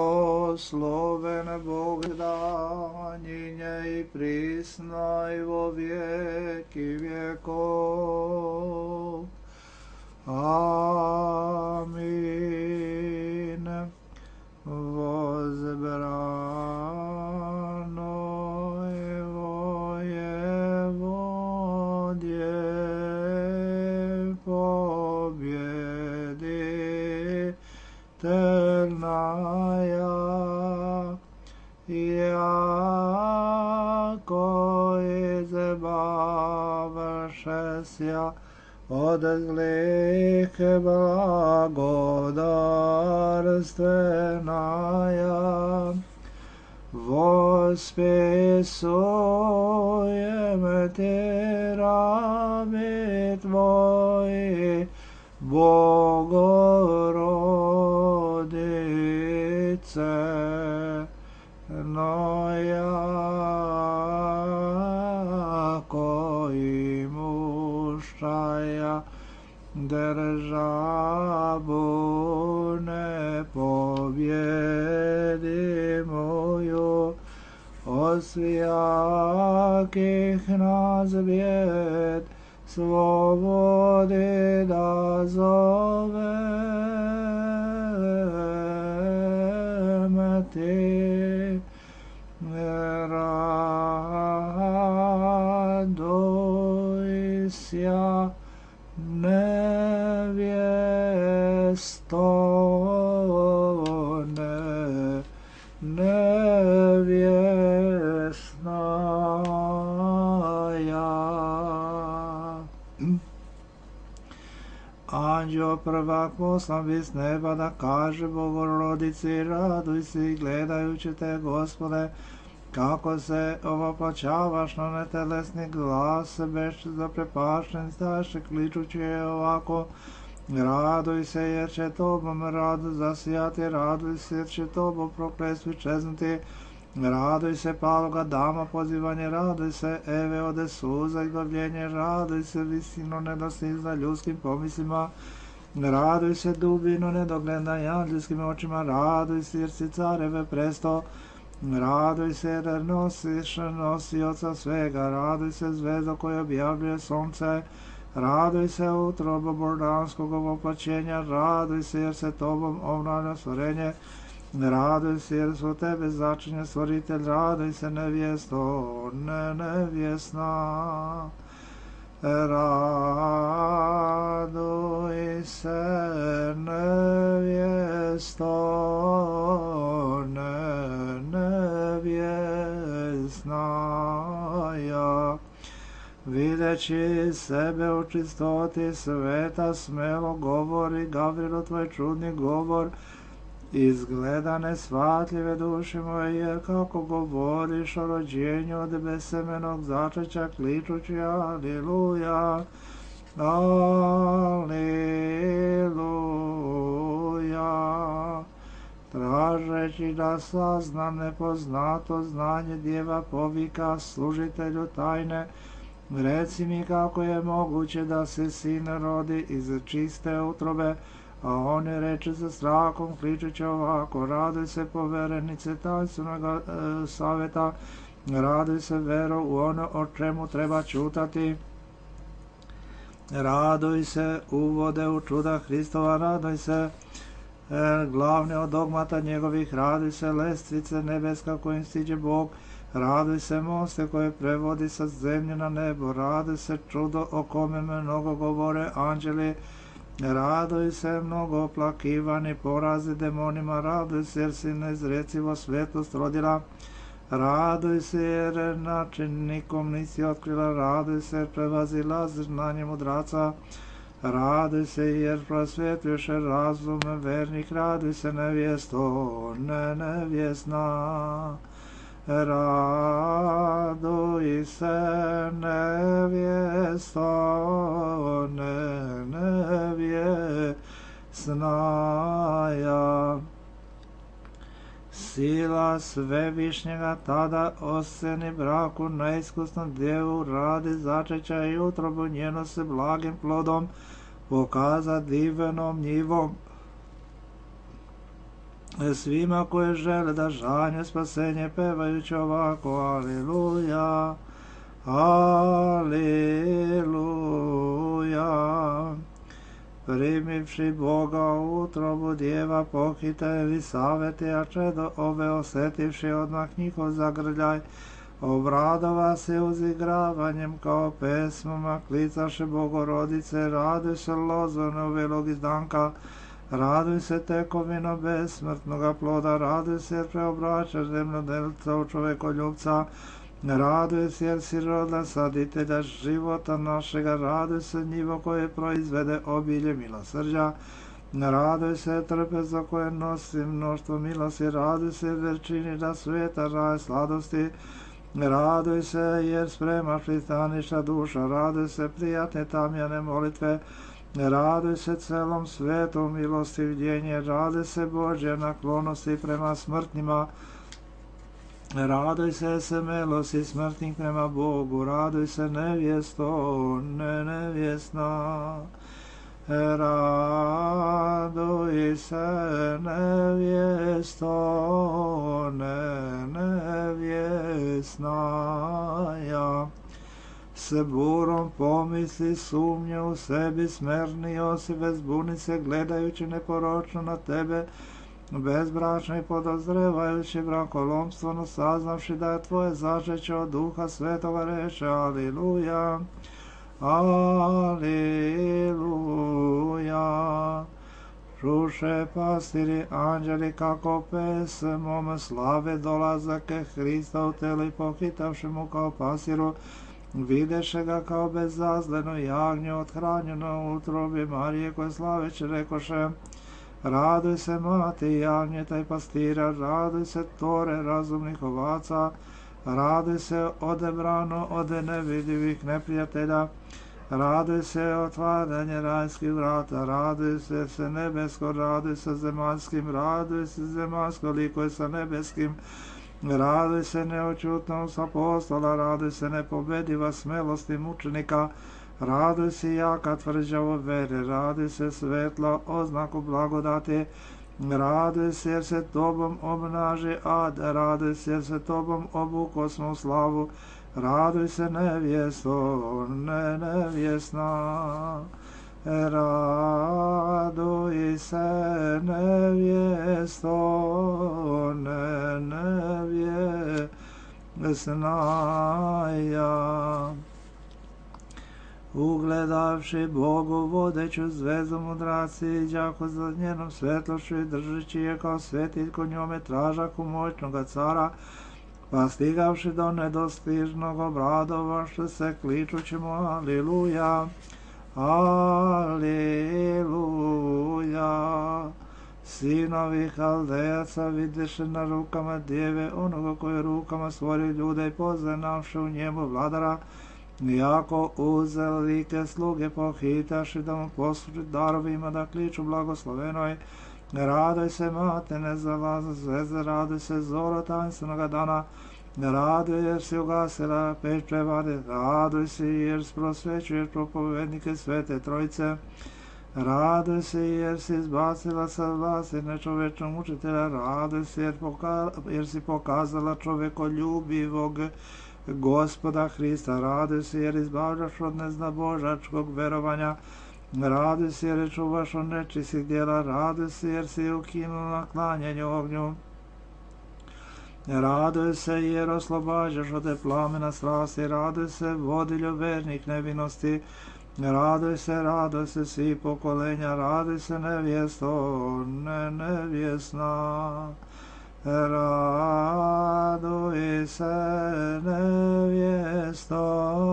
Blagosloven Bog danjinje i prisno i vo vijeki vjekov. Amin. Возбрано его Еводье победительная, яко избавшееся от злых благодарственная, восписуем Ти раби Твои, Богородице, но яко имущая державу непобедимую, от всяких нас бед свободы дозовем Ти. Радуйся, невестная. Anđeo prvak poslan bi s neba da kaže Bogorodici, raduj se i gledajući te, Gospode, kako se ovoplaćavaš na netelesni glas, beš zaprepašten staše, kličući je ovako: raduj se jer će tobom rado zasijati, raduj se jer će tobom prokletstvo čeznuti, raduj se paloga dama pozivanje, raduj se Eve ode suza izbavljenje, raduj se visino nedosizna ljudskim pomislima, raduj se dubino nedogledanja anđelskim očima, raduj se jer si careve presto, raduj se jer nosiš nosioca svega, raduj se zvezdo koje objavljuje sunce, raduj se utrobo božanskog ovoplaćenja, raduj se jer se tobom obnavlja stvorenje, raduj se jer su tebe začinje stvoritelj, raduj se nevjesto, nevjesna. Raduj se nevjesto, nevjesna. Videći sebe u čistoti sveta, smelo govori Gavrilo tvoj čudni govor, izgleda nesvatljive duše moje, jer kako govoriš o rođenju od besemenog začeća, kličući Aliluja, Aliluja. Tražeći da saznam nepoznato znanje, djeva povika služitelju tajne, reci mi kako je moguće da se sin rodi iz čiste utrobe. A on je reče sa strahom, kličući ovako: raduj se poverenice tajnstvenog saveta, raduj se vero u ono o čemu treba čutati, raduj se uvode u čuda Hristova, raduj se glavne od dogmata njegovih, raduj se lestvice nebeska kojim stiđe Bog, raduj se moste koje prevodi sa zemlje na nebo, raduj se čudo o kome mnogo govore anđeli, raduj se mnogo oplakivani porazi demonima, raduj se jer si neizrecivo svetlost rodila, raduj se jer način nikom nisi otkrila, raduj se jer prevazila znanje mudraca, raduj se jer prosvjetljuše razum vernih, raduj se nevjesto, nevjesna. Raduj se nevjesto, nevjesnaja. Sila svevišnjega tada oseni braku neiskusnom djevu, radi začeća i utrobu njeno se blagim plodom pokaza divnom njivom. svima koje žele da žanje spasenje pevajući ovako Aleluja, Aleluja. Primivši Boga u utrobu djeva pohita Elisavete, a čedo ove osetivši odmah njihov zagrljaj, obradova se uzigravanjem kao pesmama, klicaše Bogorodice, raduj se lozone uvelog izdanka, raduj se tekovino besmrtnoga ploda, raduj se jer preobraćaš zemljodelca u čovekoljubca, raduj se jer si rodila saditelja života našega, raduj se njivo koje proizvede obilje milosrđa, raduj se trpeza koje nosi mnoštvo milosti, raduj se jer čini da sveta raj sladosti, raduj se jer spremaš pristaništa duša, raduj se prijatne tamjane molitve, raduj se celom svetu milostivljenje, raduj se Božje naklonosti prema smrtnima, raduj se semelosti smrtnih prema Bogu, raduj se nevjesto, nevjesna. Raduj se nevjesto, nevjesnaja. S burom pomisli sumnje u sebi smerni Josife, zbuni se gledajući neporočno na tebe, bezbračno i podozrevajući brakolomstveno, saznavši da je tvoje začeće od Duha Svetoga, reče Aleluja, Aleluja. Čuše pastiri anđeli kako pesmom slave dolazake Hrista u telu i pohitavši mu kao pasiru, videše ga kao bezazleno jagnje othranjeno u utrobi Marije, koje slaveći rekoše, raduj se mati jagnjeta i pastira, raduj se tore razumnih ovaca, raduj se odebrano od nevidljivih neprijatelja, raduj se otvaranje rajskih vrata, raduj se nebesko, raduj se zemaljskim, raduj se zemaljsko likuje sa nebeskim, raduj se neočutnost apostola, raduj se nepobediva smelosti mučenika, raduj se jaka tvrđavo vere, raduj se svetla oznaku blagodati, raduj se jer se tobom obnaži ad, raduj se jer se tobom obuko smo u slavu, raduj se nevjesto, nevjesna. Raduj se nevjesto, nevjesnaja. Ugledavši Bogu vodeću zvezdu mudraci, đako za njenom svetlošću i držeći je kao svetiljko njome tražaku moćnoga cara, pa stigavši do nedostižnog obradovaše se kličući mu Aleluja, Aleluja. Sinovi Haldejaca videše na rukama djeve onoga koje rukama stvori ljude i poznavši u njemu vladara, jako uzeli like sluge pohitaši da mu posluži darovima da kliču blagoslovenoj, raduj se mate nezalazne zvezde, raduj se zoro tanstvenoga dana, raduj jer si ugasila peče vade, raduj se jer prosvećuješ propovednike Svete Trojice, raduj se jer si izbacila sa vlasti nečovečnog učitelja, raduj se jer si pokazala čovekoljubivog Gospoda Hrista, raduj se jer izbavljaš od neznabožačkog verovanja, raduj se jer čuvaš od nečistih djela, raduj se jer si ukinula klanjanje ognju, raduj se jer oslobađaš od te plamena strasti, raduj se vodilju vernih nevinosti, raduj se svi pokolenja, raduj se nevjesto, nevjesna. Raduj se nevjesto,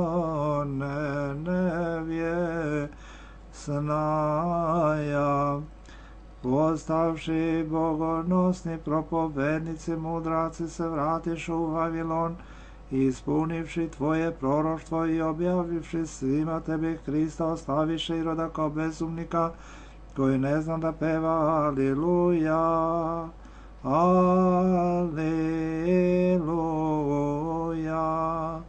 nevjesnaja. Postavši bogonosni propovednici mudraci se vratišu u Vavilon, ispunivši tvoje proroštvo i objavivši svima tebi Hrista, ostaviše Iroda kao bezumnika koji ne zna da peva Aleluja, Aleluja.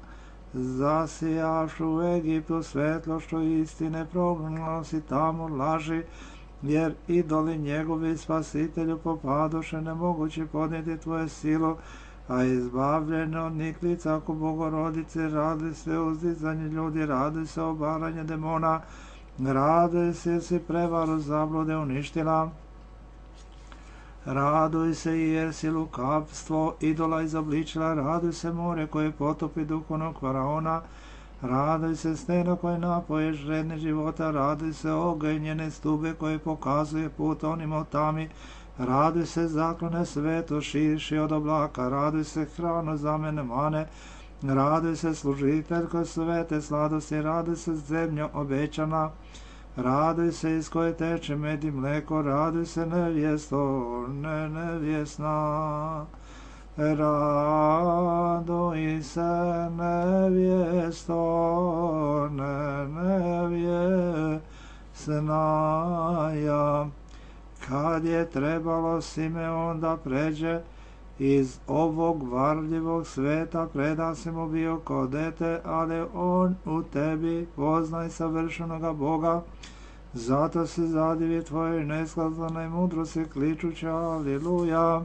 Zasijaš u Egiptu svetlošću istine, prognalo si tamo laži jer idoli njegovi spasitelju popadoše, nemogući podnijeti tvoju silu, a izbavljeno od niklica oko Bogorodice, radi se uzdizanje ljudi, radi se obaranje demona, raduj se jer si prevaru zablude uništila, raduj se jer si lukavstvo idola izobličila, raduj se more koje potopi duhovnog faraona, raduj se steno koje napoje žedne života, raduj se ogenjene stube koje pokazuje put onim o tami, raduj se zaklone svetu širši od oblaka, raduj se hrano za mene mane, raduj se služiteljko svete sladosti, raduj se zemljo obećana, raduj se iz koje teče med i mleko, raduj se nevjesto, nevjesna. Raduj se nevjesto, nevjesnaja. Kad je trebalo Simeon da pređe iz ovog varljivog sveta, preda si mu bio ko dete, ali on u tebi poznaj savršenoga Boga, zato se zadivi tvojoj neskazanoj mudrosti kličući aliluja,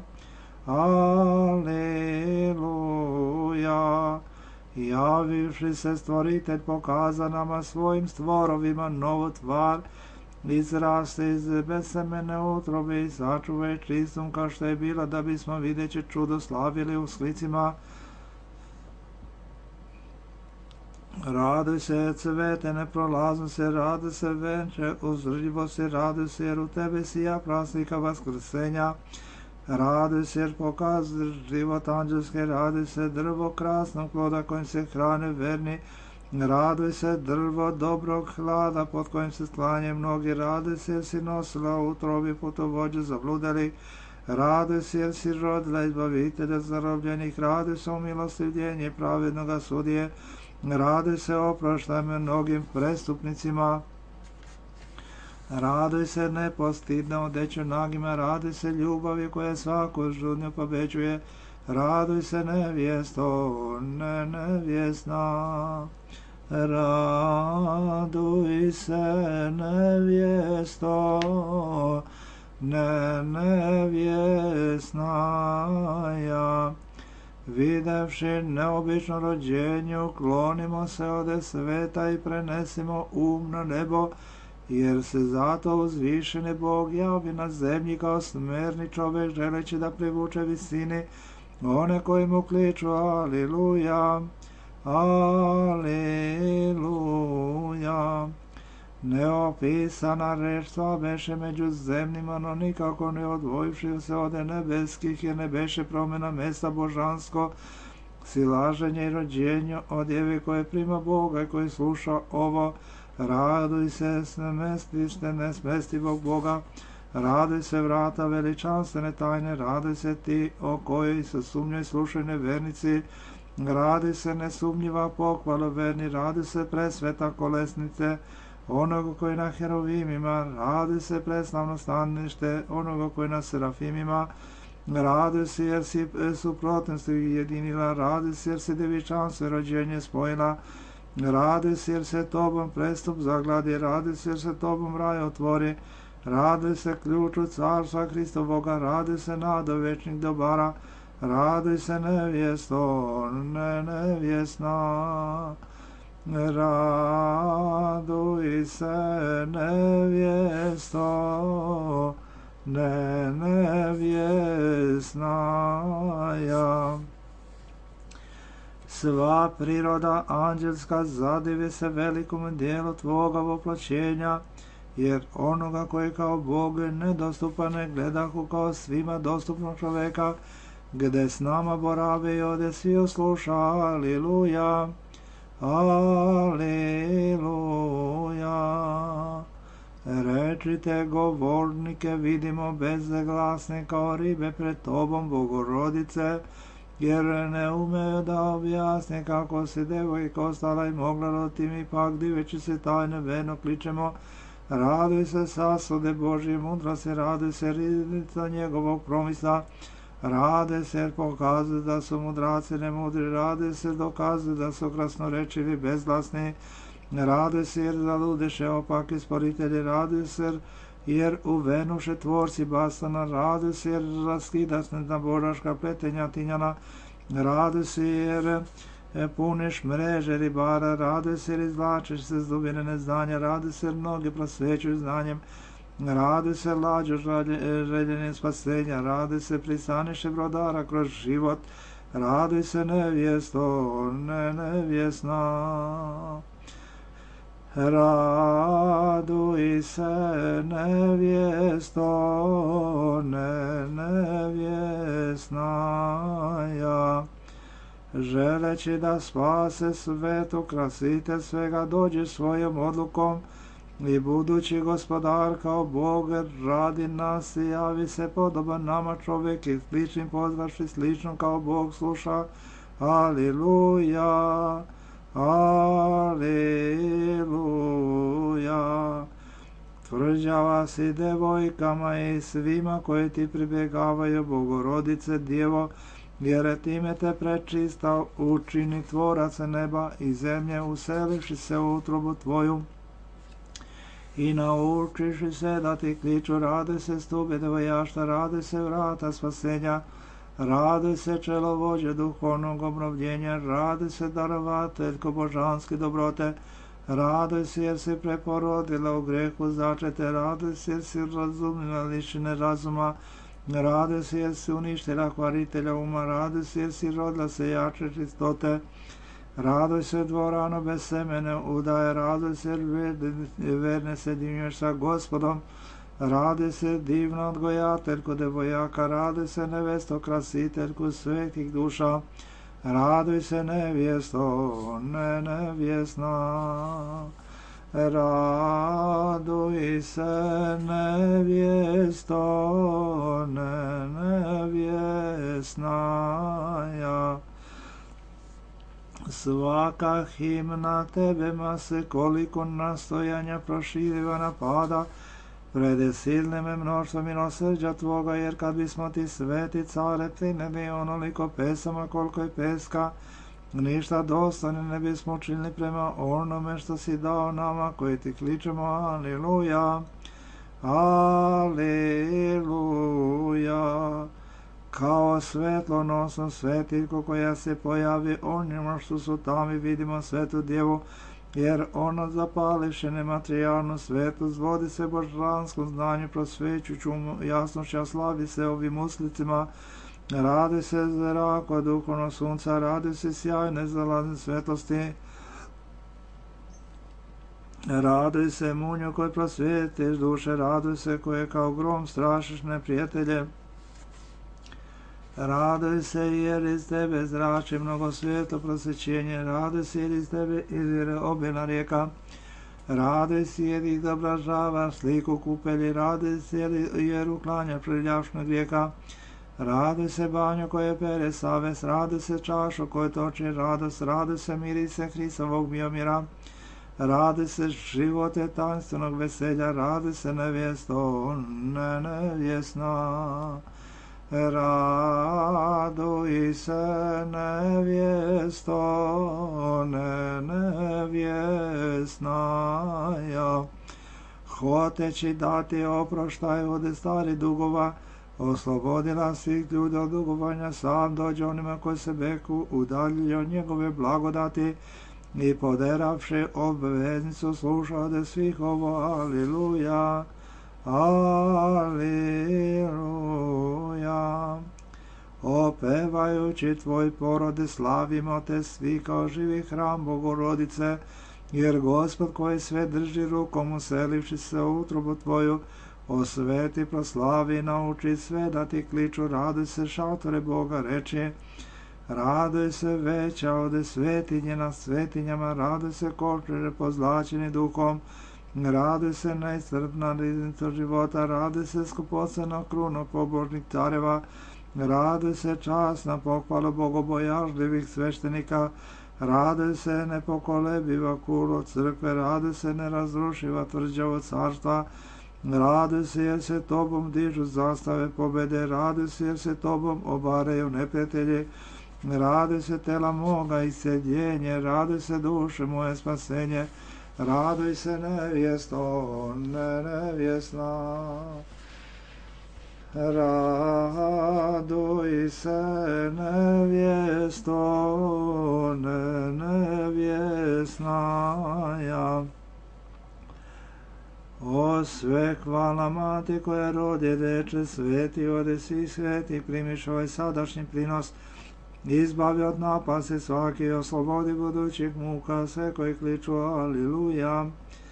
aliluja. Javivši se stvoritelj pokaza nama svojim stvorovima novu tvar, izraste iz besemene utrobe i sačuvaj čistom kao što je bila, da bismo videći čudo slavili u slicima. Raduj se cvete neprolazno se, raduj se venče uzdržljivo se, raduj se jer u tebe sija prasnika vaskrsenja, raduj se jer pokazuje život anđelske, raduj se drvo krasnog ploda kojim se hrane verni, raduj se drvo dobrog hlada pod kojim se sklanje mnogi, raduj se jer si nosila u utrobi putovođe zabludeli, raduj se jer si rodila izbavitelja zarobljenih, raduj se umilostivljenje pravednoga sudije, raduj se oproštaj mnogim prestupnicima, raduj se nepostidno odeću nagima, raduj se ljubavi koja svaku žudnju pobeđuje, raduj se nevjesto, nevjesna. Raduj se nevjesto, nevjesnaja. Videvši neobično rođenje, uklonimo se ode sveta i prenesimo na nebo, jer se zato uzvišeni Bog javi na zemlji kao smerni čovjek, želeći da privuče visini one koji mu kliču aliluja, aliluja. Neopisana reč sva beše među zemljima, no nikako ne odvojivši se od nebeskih, jer ne beše promjena mesta božansko, silaženje i rođenje od djeve koje prima Boga i koji sluša ovo. Raduj se nesmestivog Boga, raduj se vrata veličanstvene tajne, raduj se ti o kojoj se sumnjoj slušaj nevernici, raduj se nesumnjiva pohvala verni, raduj se presveta kolesnice onoga koji na herovimima, raduj se preslavno stanište onoga koji na serafimima, raduj se jer si suprotnosti ujedinila, raduj se jer si devičanstvo i rođenje spojila, raduj se jer se tobom prestup zagladi, raduj se jer se tobom raj otvori, raduj se ključu carstva Hristovoga, raduj se nado večnih dobara, raduj se nevjesto, nevjesna. Raduj se nevjesto, nevjesnaja. Sva priroda anđelska zadivi se velikom dijelu tvoga voplaćenja, jer onoga koji kao Bog nedostupan ne gledahu kao svima dostupnog čoveka, gde s nama borave i ode svi osluša, aliluja, aliluja. Rečite govornike, vidimo bezglasne kao ribe pred tobom, Bogorodice, jer ne umeju da objasne kako se devojka ostala i mogla roditi, mi pak diveći se tajne veno kličemo, raduj se sasude Božje mudrosti, raduj se riznica njegovog promisla, raduj se jer pokazuju da su mudraci nemudri, raduj se dokazuju da su krasnorečivi bezglasni, raduj se jer zaludeše opaki sporitelji, raduj se jer uvenuše tvorci Bastana, raduj se jer raskidaš božaška pletenja Tinjana, raduj se jer puniš mreže ribara, raduj se jer izvlačiš se s dubine neznanja, raduj se jer mnogi prosvećuju znanjem, raduj se lađo željenje spasenja, raduj se pristaniše brodara kroz život, raduj se nevjesto, nevjesna. Raduj se nevjesto, nevjesnaja, želeći da spase svet, ukrasite svega, dođe svojom odlukom i budući gospodar kao Bog radi nas i javi se podoban nama čovjek i sličnim pozvaši slično kao Bog sluša. Aliluja, aliluja. Tvrđava si devojkama i svima koji ti pribjegavaju, Bogorodice Djevo, jer time te prečista učini tvorac neba i zemlje, uselivši se u utrobu tvoju i naučiši se da ti kliču, rade se stube devojašta, rade se vrata spasenja, rade se čelovođe duhovnog obnovljenja, rade se darovateljko božanske dobrote, rade se jer si preporodila u grehu začete, rade se jer si razumila lišine razuma, rade se jer si uništila kvaritelja uma, rade se jer si rodila se jače čistote, raduj se dvorano bez semene udaje, raduj se jer verne se divnješ sa Gospodom, raduj se divna odgojateljko devojaka, raduj se nevesto krasiteljku svetih duša, raduj se nevjesto, nevjesna. Raduj se nevjesto, nevjesnaja. Svaka himna tebema se koliko nastojanja proširiva napada, prede silnime mnoštvo milosrđa tvoga, jer kad bismo ti sveti care prineli onoliko pesama koliko je peska, ništa dostane ne bismo učinili prema onome što si dao nama koji ti kličemo. Aliluja, aliluja. Kao svetlonosno svetiljko koja se pojavi onima što su tamo i vidimo svetu djevu, jer ono zapališe nematerijalnu svetlost, vodi se božanskom znanju, prosvećuću jasnošća, slavi se ovim uslicima, radi se zrako duhovno sunca, radi se sjajne zalazne svetlosti, raduj se munju koji prosvjetiš duše, raduj se koje kao grom strašiš neprijatelje, raduj se jer iz tebe zrači mnogo svjetlo prosvećenje, raduj se jer iz tebe izvire obilna rijeka, raduj se jer ih obražava sliku kupelji, raduj se jer uklanja prljavšnog rijeka, raduj se banju koje pere savest, raduj se čašu koje toči radost, raduj se mirise Hristovog biomira, raduj se živote tajnstvenog veselja, raduj se nevjesto, nevjesna. Raduj se nevjesto, nevjesnaja. Hoteći dati oproštaj od stari dugova, oslobodila svih ljudi od dugovanja, sam dođe onima koji se beku udalji od njegove blagodati i poderavši obveznicu sluša od svih ovo. Aliluja, aliluja. Opevajući tvoj porode slavimo te svi kao živi hram Bogorodice, jer Gospod koji sve drži rukom uselivši se u utrobu tvoju, osveti, proslavi, nauči sve da ti kliču. Raduj se šatore Boga, reči, raduj se veća od svetinje na svetinjama, raduj se kočere pozlačeni duhom, raduj se neiscrpna riznica života, raduj se skupocena kruno pobožnih careva, raduj se časna pohvala bogobojažljivih sveštenika, raduj se nepokolebiva kulo crkve, raduj se nerazrušiva tvrđavo carstva, raduj se jer se tobom dižu zastave pobede, raduj se jer se tobom obaraju neprijatelji, raduj se tela moga isceljenje, raduj se duše moje spasenje, Raduj se nevjesto, nevjesna. Raduj se nevjesto, nevjesnaja. O sve hvala mati koja rodi deče sveti, ode svi sveti, primiš ovaj sadašnji prinos, izbavi od napasti svaki, oslobodi budućih muka sve koji kliču aliluja,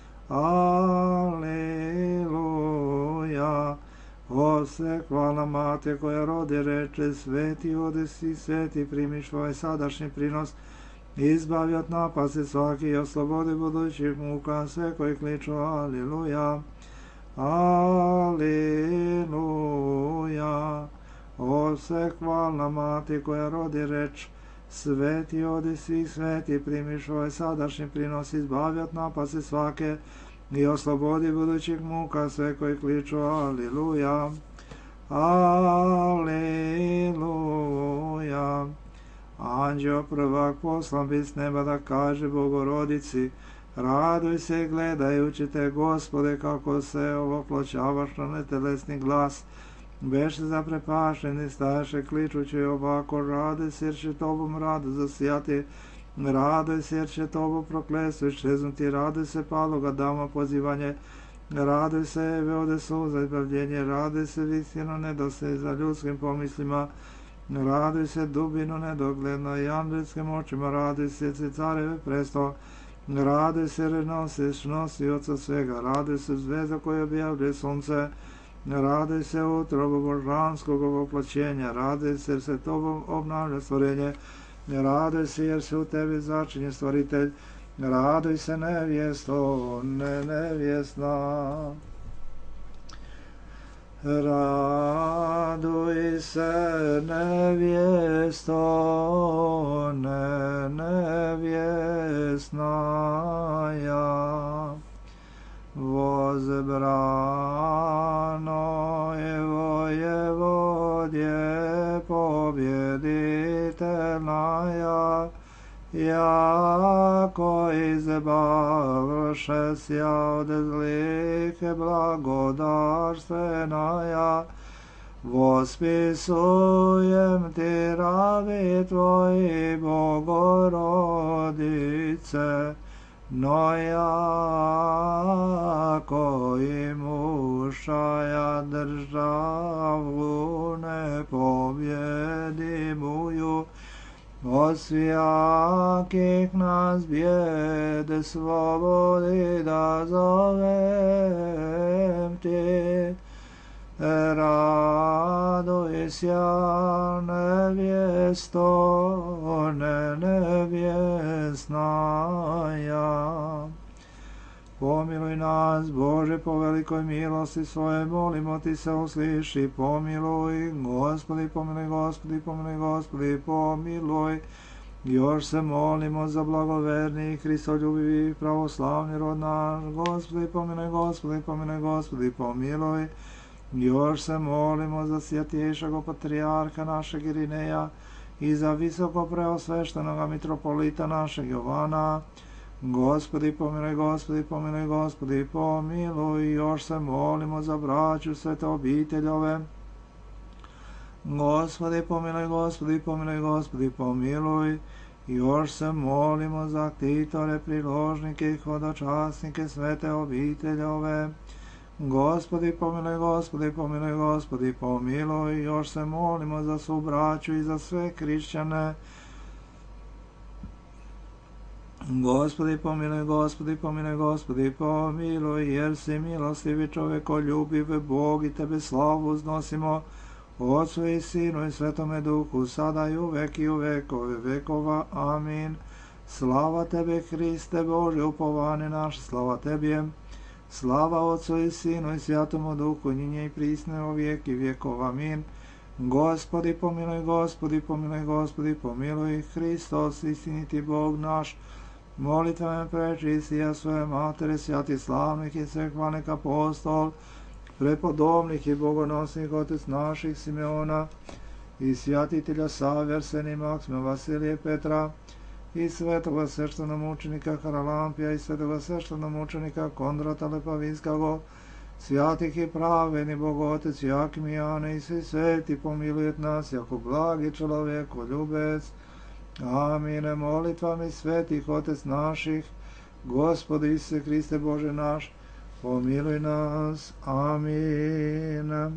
aliluja. O sve hvala mati koja rodi reče sveti, ode svi sveti, primiš ovaj sadašnji prinos, izbavi od napasti svaki i oslobodi budućih muka sve koji kliču aliluja, aliluja. O sve hvalna mati koja rodi reč sveti, odi svih sveti, primiš ovaj sadašnji prinos, izbavi od napasti svake i oslobodi budućih muka sve koji kliču aliluja, aliluja. Anđeo prvak poslan bi s neba da kaže Bogorodici, raduj se gledajući te, Gospode, kako se ovoploćavaš na netelesni glas. Beše zaprepašeni staše kličući ovako, raduj se jer će tobom rado zasijati, raduj se jer će tobu prokletstvo iščeznuti, raduj se paloga dama pozivanje, raduj se Eve ode suza izbavljenje, raduj se visino nedosej za ljudskim pomislima, raduj se dubino nedogledno i andelskim očima, raduj se careve presto, raduj se renosiš nosioca svega, raduj se zvezda koja objavljuje sunce, raduj se utrobu božanskog ovoploćenja, raduj se jer se tobom obnavlja stvorenje, raduj se jer se u tebi začinje stvoritelj, raduj se nevjesto, nevjesna. Raduj se nevjesto, nevjesnaja. Возбрано его Еводье победительная, яко избавшеся от злых и благодарственная, восписуем ти раби твои, Богородице, но яко имушая державу непобедимую, от всяких нас бед свободы да зовем ти. Радуйся, невесто, невесная. Pomiluj nas, Bože, po velikoj milosti svoje, molimo ti se, usliši, pomiluj, Gospodi, pomiluj, Gospodi, pomiluj, Gospodi, pomiluj. Još se molimo za blagoverni, Hristoljubivi, pravoslavni rod naš, Gospodi, pomiluj, Gospodi, pomiluj, Gospodi, pomiluj. Još se molimo za svjetješeg patrijarha našeg Irineja i za visoko preosveštenoga mitropolita našeg Jovana. Gospodi, pomiluj, Gospodi, pomiluj, Gospodi, pomiluj. Još se molimo za braću svete obiteljove. Gospodi, pomiluj, Gospodi, pomiluj, Gospodi, pomiluj. Još se molimo za ktitore, priložnike i hodočasnike svete obiteljove. Gospodi, pomiluj, Gospodi, pomiluj, Gospodi, pomiluj. Još se molimo za svu braću i za sve hrišćane. Gospodi, pomiluj, Gospodi, pomiluj, Gospodi, pomiluj, jer si milostivi čovekoljubiv Bog i tebe slavu uznosimo, Otcu i Sinu i Svetome Duhu, sada i uvek i u vekove vekova. Amin. Slava tebe, Hriste Bože, upovane naše, slava tebi. Slava Otcu i Sinu i Svjatomu Duhu, njinje i prisne o vijek i vjekov. Amin. Gospodi, pomiluj, Gospodi, pomiluj, Gospodi, pomiluj. Hristos, istiniti Bog naš, molitvama prečisti ja svoje matere, svjati slavnih i svehvalnih apostol, prepodobnih i bogonosnih otec naših Simeona i svjatitelja Save, Arsenija, Maksima, Vasilije, Petra i svetoga sveštenomučenika Haralampija i svetoga sveštenomučenika Kondrata Lepavinskog, svjatih i praveni Bogotec Jakim i Jane i svi sveti pomilujet nas jako blagi čovjeko ljubec. Amine. Molitvami svetih Otec naših, Gospodi Isuse Hriste Bože naš, pomiluj nas. Amin.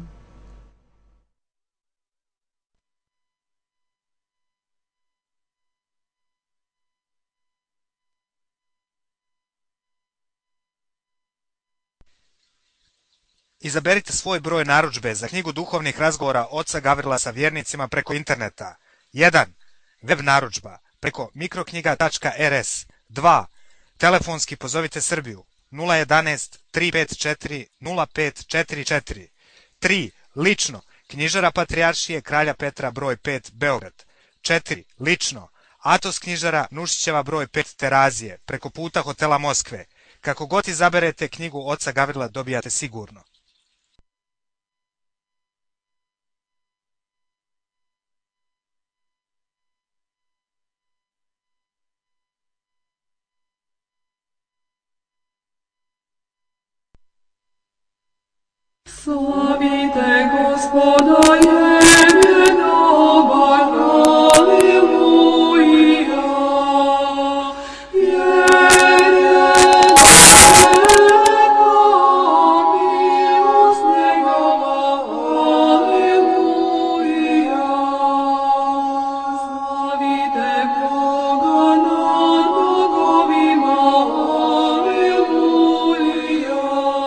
Izaberite svoj broj narudžbe za knjigu duhovnih razgovora oca Gavrila sa vjernicima preko interneta. 1. Web narudžba preko mikroknjiga.rs. 2. Telefonski pozovite Srbiju 011 354 0544. 3. Lično knjižara Patrijaršije Kralja Petra broj 5 Beograd. 4. Lično Atos knjižara Nušićeva broj 5 Terazije preko puta hotela Moskve. Kako god izaberete knjigu oca Gavrila dobijate sigurno. Slavite Gospoda, jemena dobar, Aleluja. Jemena milost njegova, Aleluja. Slavite Boga nad bogovima, Aleluja.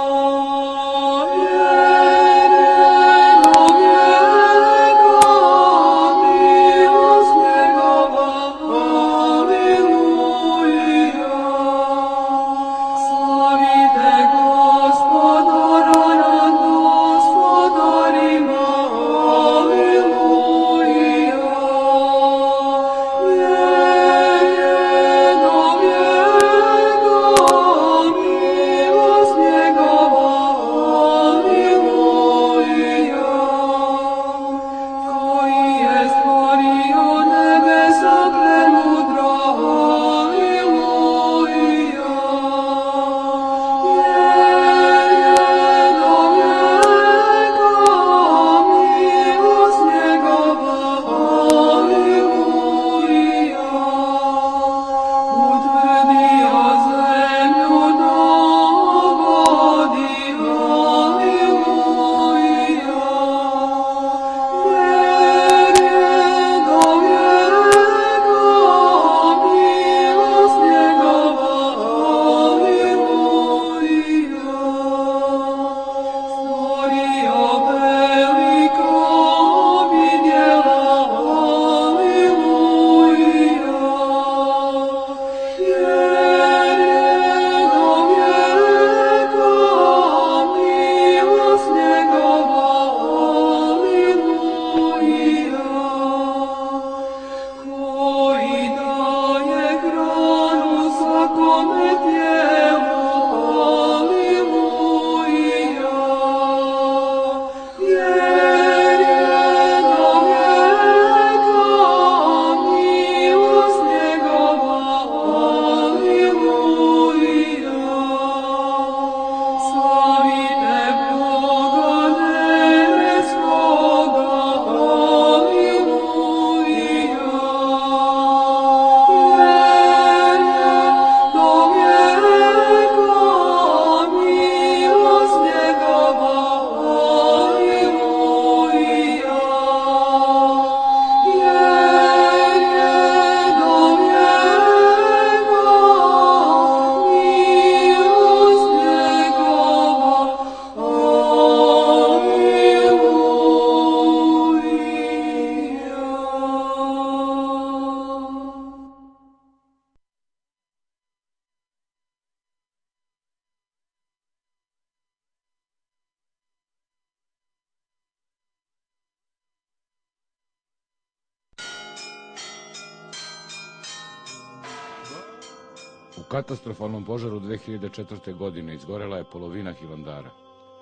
U katastrofalnom požaru 2004. godine izgorela je polovina Hilandara.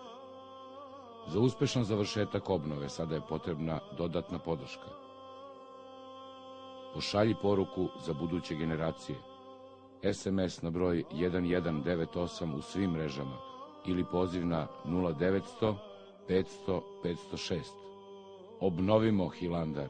Za uspešan završetak obnove sada je potrebna dodatna podrška. Pošalji poruku za buduće generacije. SMS na broj 1198 u svim mrežama ili poziv na 0900 500 506. Obnovimo Hilandar.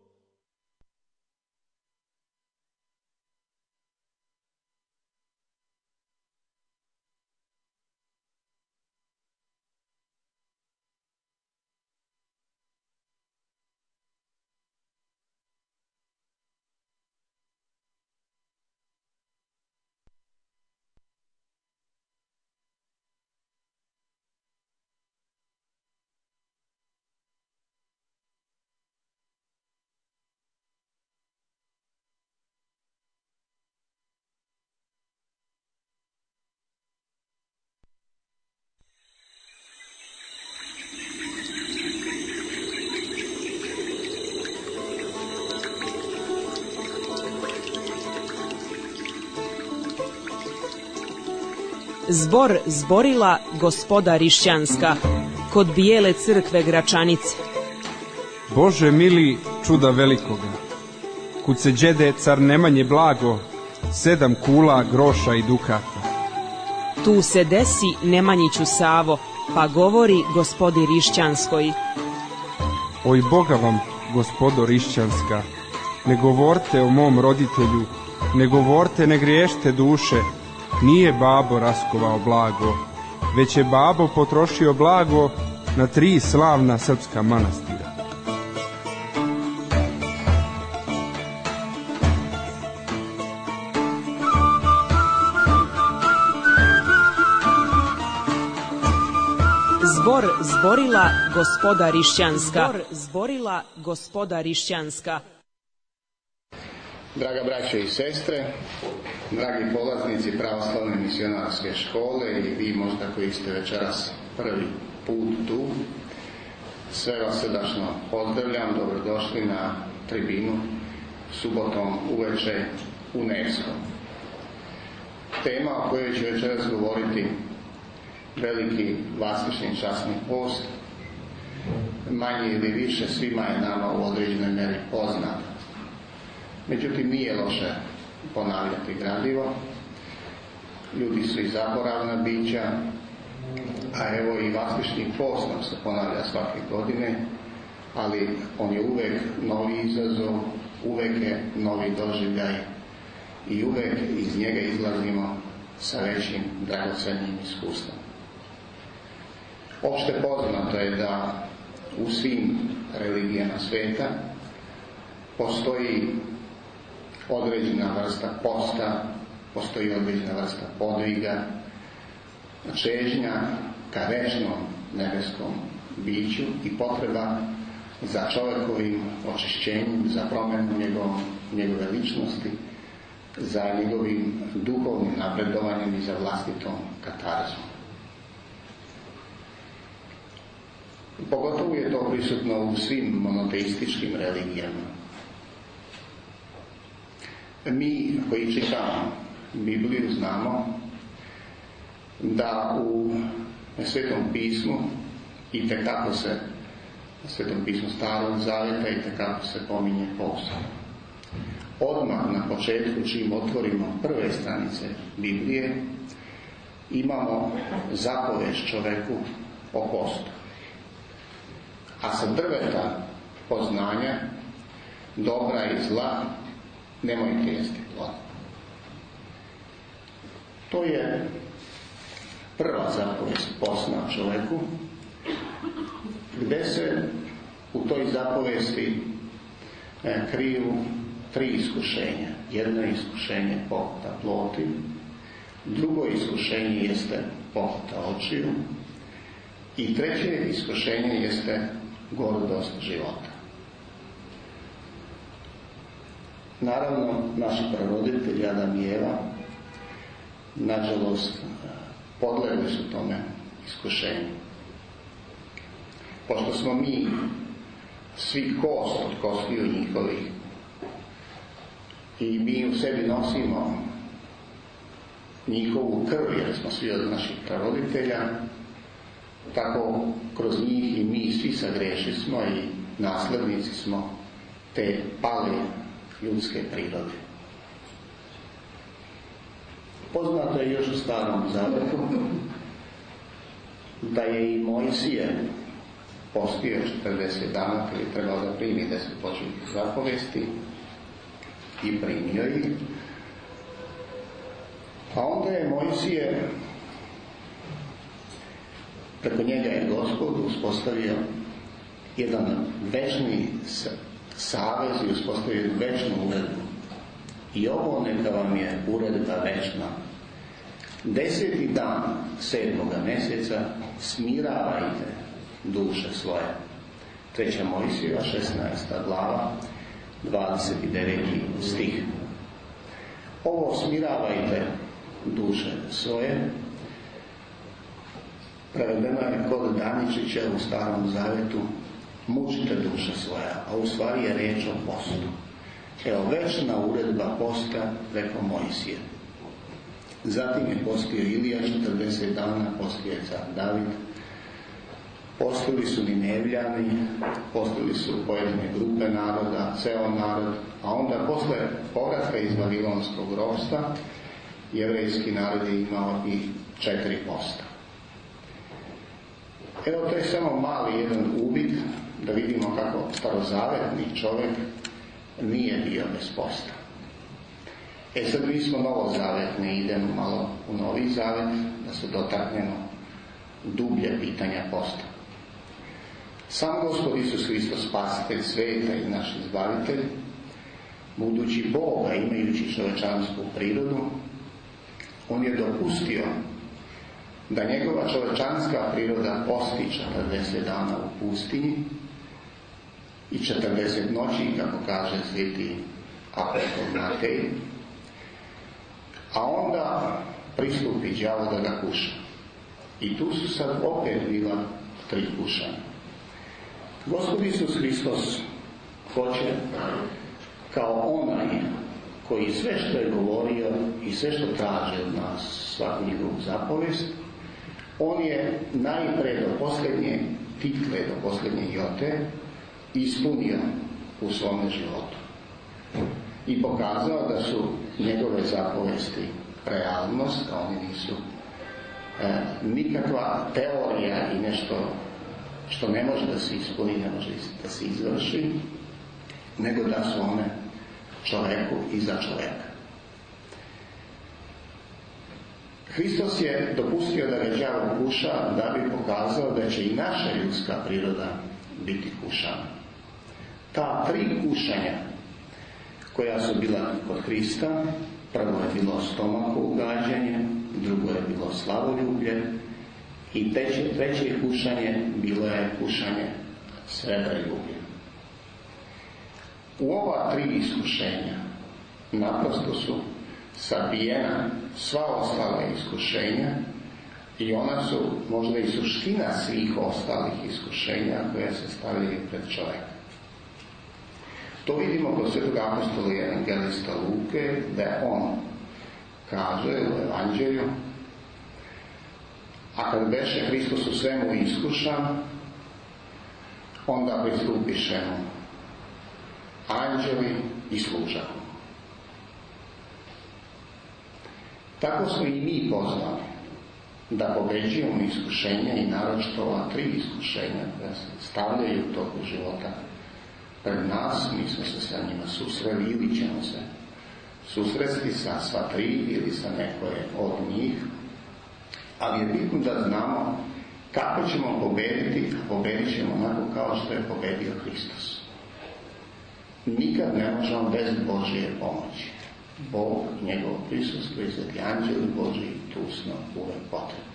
Zbor zborila gospoda Rišćanska kod Bijele crkve Gračanice. Bože mili, čuda velikoga, kud se đede car Nemanje blago, 7 kula groša i dukata. Tu se desi Nemanjiću Savo, pa govori gospodi Rišćanskoj. Oj Boga vam, gospodo Rišćanska, ne govorte o mom roditelju, ne govorte, ne griješte duše, nije babo raskovao blago, već je babo potrošio blago na 3 slavna srpska manastira. Zbor zborila gospoda Rišćanska. Zbor zborila gospoda Rišćanska. Draga braćo i sestre, dragi polaznici pravoslavne misionarske škole i vi možda koji ste večeras prvi put tu, sve vas srdačno pozdravljam, dobrodošli na tribinu subotom uveče u Nevskom. Tema o kojoj ću večeras govoriti, veliki vaskršnji časni post, manje ili više svima je nama u određenoj meri poznat. Međutim, nije loše ponavljati gradivo. Ljudi su i zaboravna bića, a evo i vaskršnji post nam se ponavlja svake godine, ali on je uvek novi izazov, uvek je novi doživljaj i uvek iz njega izlazimo sa većim dragocenim iskustvom. Opšte poznato je da u svim religijama sveta postoji određena vrsta posta, postoji određena vrsta podviga, čežnja ka večnom nebeskom biću i potreba za čovekovim očišćenjem, za promenu njegove ličnosti, za njegovim duhovnim napredovanjem i za vlastitom katarzom. Pogotovo je to prisutno u svim monoteističkim religijama. Mi koji čitamo Bibliju znamo da u Svetom pismu i tekako se Svetom pismu Starog Zaveta i tekako se pominje post. Odmah na početku, čim otvorimo prve stranice Biblije, imamo zapovest čoveku o postu. A sa drveta poznanja dobra i zla nemojte jesti plod. To je prva zapovest posna čoveku, gde se u toj zapovesti kriju 3 iskušenja. Jedno je iskušenje pohota ploti, drugo iskušenje jeste pohota očiju i treće iskušenje jeste gordost života. Naravno, naši praroditelji Adam i Eva, nažalost, podlegli su tome iskušenju. Pošto smo mi svi kost od kostiju njihovih i mi u sebi nosimo njihovu krv, jer smo svi od naših praroditelja, tako kroz njih i mi svi sagreši smo i naslednici smo te pale ljudske prirode. Poznato je još u Starom Zavetu da je i Mojsije postio 40 dana kad je trebao da primi 10 početnih zapovesti i primio ih. A onda je Mojsije, preko njega je Gospod uspostavio jedan večni savez i uspostavio jednu večnu uredbu. I ovo neka vam je uredba večna. 10. dan 7. mjeseca smiravajte duše svoje. 3. Mojsijeva 16. glava 29. stih. Ovo smiravajte duše svoje prevedeno je kod Daničića u Starom Zavetu mučite duše svoja, a u stvari je riječ o postu. Evo, večna uredba posta preko Mojsije. Zatim je postio Ilija 40 dana, postio je car David, postili su Ninevljani, postili su pojedine grupe naroda, ceo narod, a onda posle povratka iz Vavilonskog ropstva jevrejski narod je imao i 4 posta. Evo, to je samo mali jedan uvid da vidimo kako starozavetni čovjek nije bio bez posta. Sad mi smo novozavetni, idemo malo u Novi Zavet da se dotaknemo dublje pitanja posta. Sam Gospod Isus Hristos, spasitelj sveta i naš izbavitelj, budući Boga, imajući čovečansku prirodu, on je dopustio da njegova čovečanska priroda posti 40 dana u pustinji i 40 noći, kako kaže sveti apostol Matej, a onda pristupi đavo da ga kuša. I tu su sad opet bila 3 kušanja. Gospod Isus Hristos hoće, kao onaj koji sve što je govorio i sve što traži od nas, svaku njegovu zapovest, on je najpre do posljednje tikle, do posljednje jote ispunio u svome životu i pokazao da su njegove zapovesti realnost, da oni nisu nikakva teorija i nešto što ne može da se ispuni, ne može da se izvrši, nego da su one čoveku i za čoveka. Hristos je dopustio da ga đavo kuša da bi pokazao da će i naša ljudska priroda biti kušana. Ta 3 kušanja koja su bila kod Hrista, prvo je bilo stomako ugađanje, drugo je bilo slavoljublje i treće kušanje bilo je kušanje srebroljublje. U ova 3 iskušenja naprosto su sabijena sva ostala iskušenja i ona su možda i suština svih ostalih iskušenja koje se stavljaju pred čovjeka. To vidimo kod svetog apostola i evangelista Luke, da on kaže u evanđelju: a kad beše Hristos u svemu iskušan, onda pristupiše mu anđeli i služaku. Tako smo i mi pozvani da pobeđujemo iskušenja i naročito ova 3 iskušenja koja se stavljaju u toku života pred nas. Mi smo se sa njima susreli ili ćemo se susresti sa sva 3 ili sa nekoje od njih, ali je bitno da znamo kako ćemo pobediti, a pobedit ćemo onako kao što je pobedio Hristos. Nikad ne možemo bez Božje pomoći. Bog, njegovo prisustvo i sveti anđeli Božji tu smo uvek potrebni.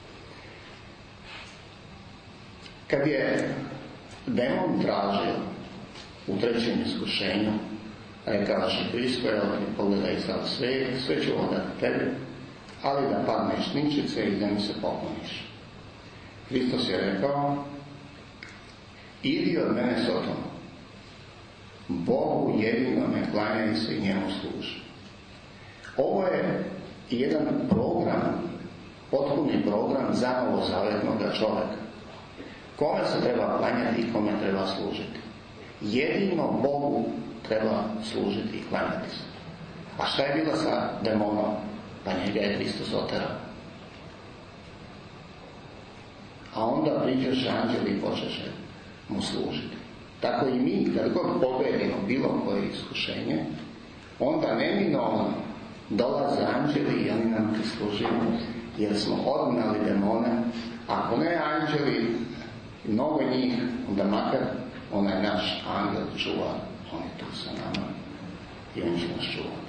Kad je demon tražio u 3. iskušenju, rekavaši Hristo, pogledaj sad sve ću odati tebi, ali da padneš ničice i da mi se pokloniš. Hristos je rekao: idi od mene Sotono, Bogu jedinome klanjaj se i njemu služi. Ovo je jedan program, potpuni program za novozavetnog čovjeka. Kome se treba klanjati i kome treba služiti? Jedino Bogu treba služiti i klanjati se. A šta je bilo sa demonom? Pa njega je Hristos oterao. A onda priđoše anđeli i počeše mu služiti. Tako i mi, kad god pobedimo bilo koje iskušenje, onda neminovno dolaze anđeli i oni nam prislužuju, jer smo odgnali demone. Ako ne anđeli, mnogo njih, onda makar onaj naš angel čuva, on je tu sa nama i on će nas čuvati.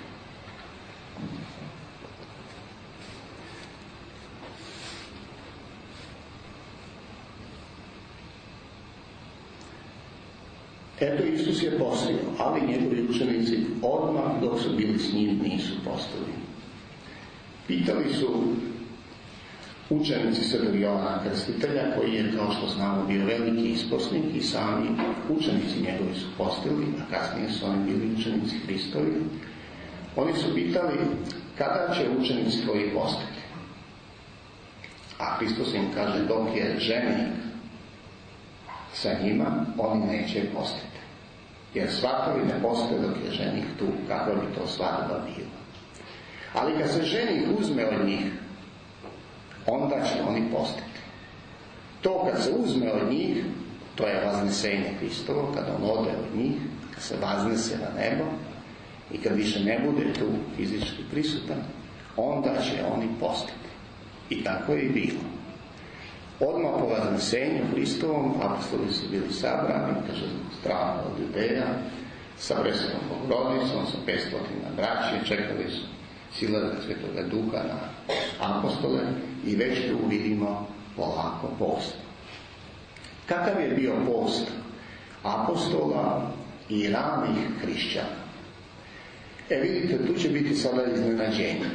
Eto, Isus je postio, ali njegovi učenici odmah dok su bili s njim nisu postili. Pitali su učenici Svetog Jovana Krstitelja, koji je, kao što znamo, bio veliki isposnik i sami učenici njegovi su postili, a kasnije su oni bili učenici Hristovi. Oni su pitali kada će učenici tvoji postiti. A Hristos im kaže, dok je ženik sa njima, oni neće postiti. Jer svatovi ne postoje dok je ženik tu, kakva bi to svadba bila. Ali kad se ženik uzme od njih, onda će oni postiti. To kad se uzme od njih, to je vaznesenje Hristovo, kad on ode od njih, kad se vaznese na nebo i kad više ne bude tu fizički prisutan, onda će oni postiti. I tako je i bilo. Odmah po vaznesenju Hristovom apostoli su bili sabrani, kaže, strano od Judeja, sa Presvetom Bogrodicom, sa 500 braće, čekali su silazak Svetoga Duha na apostole i već tu vidimo polako post. Kakav je bio post apostola i ranih hrišćana? Vidite, tu će biti sada iznenađenje.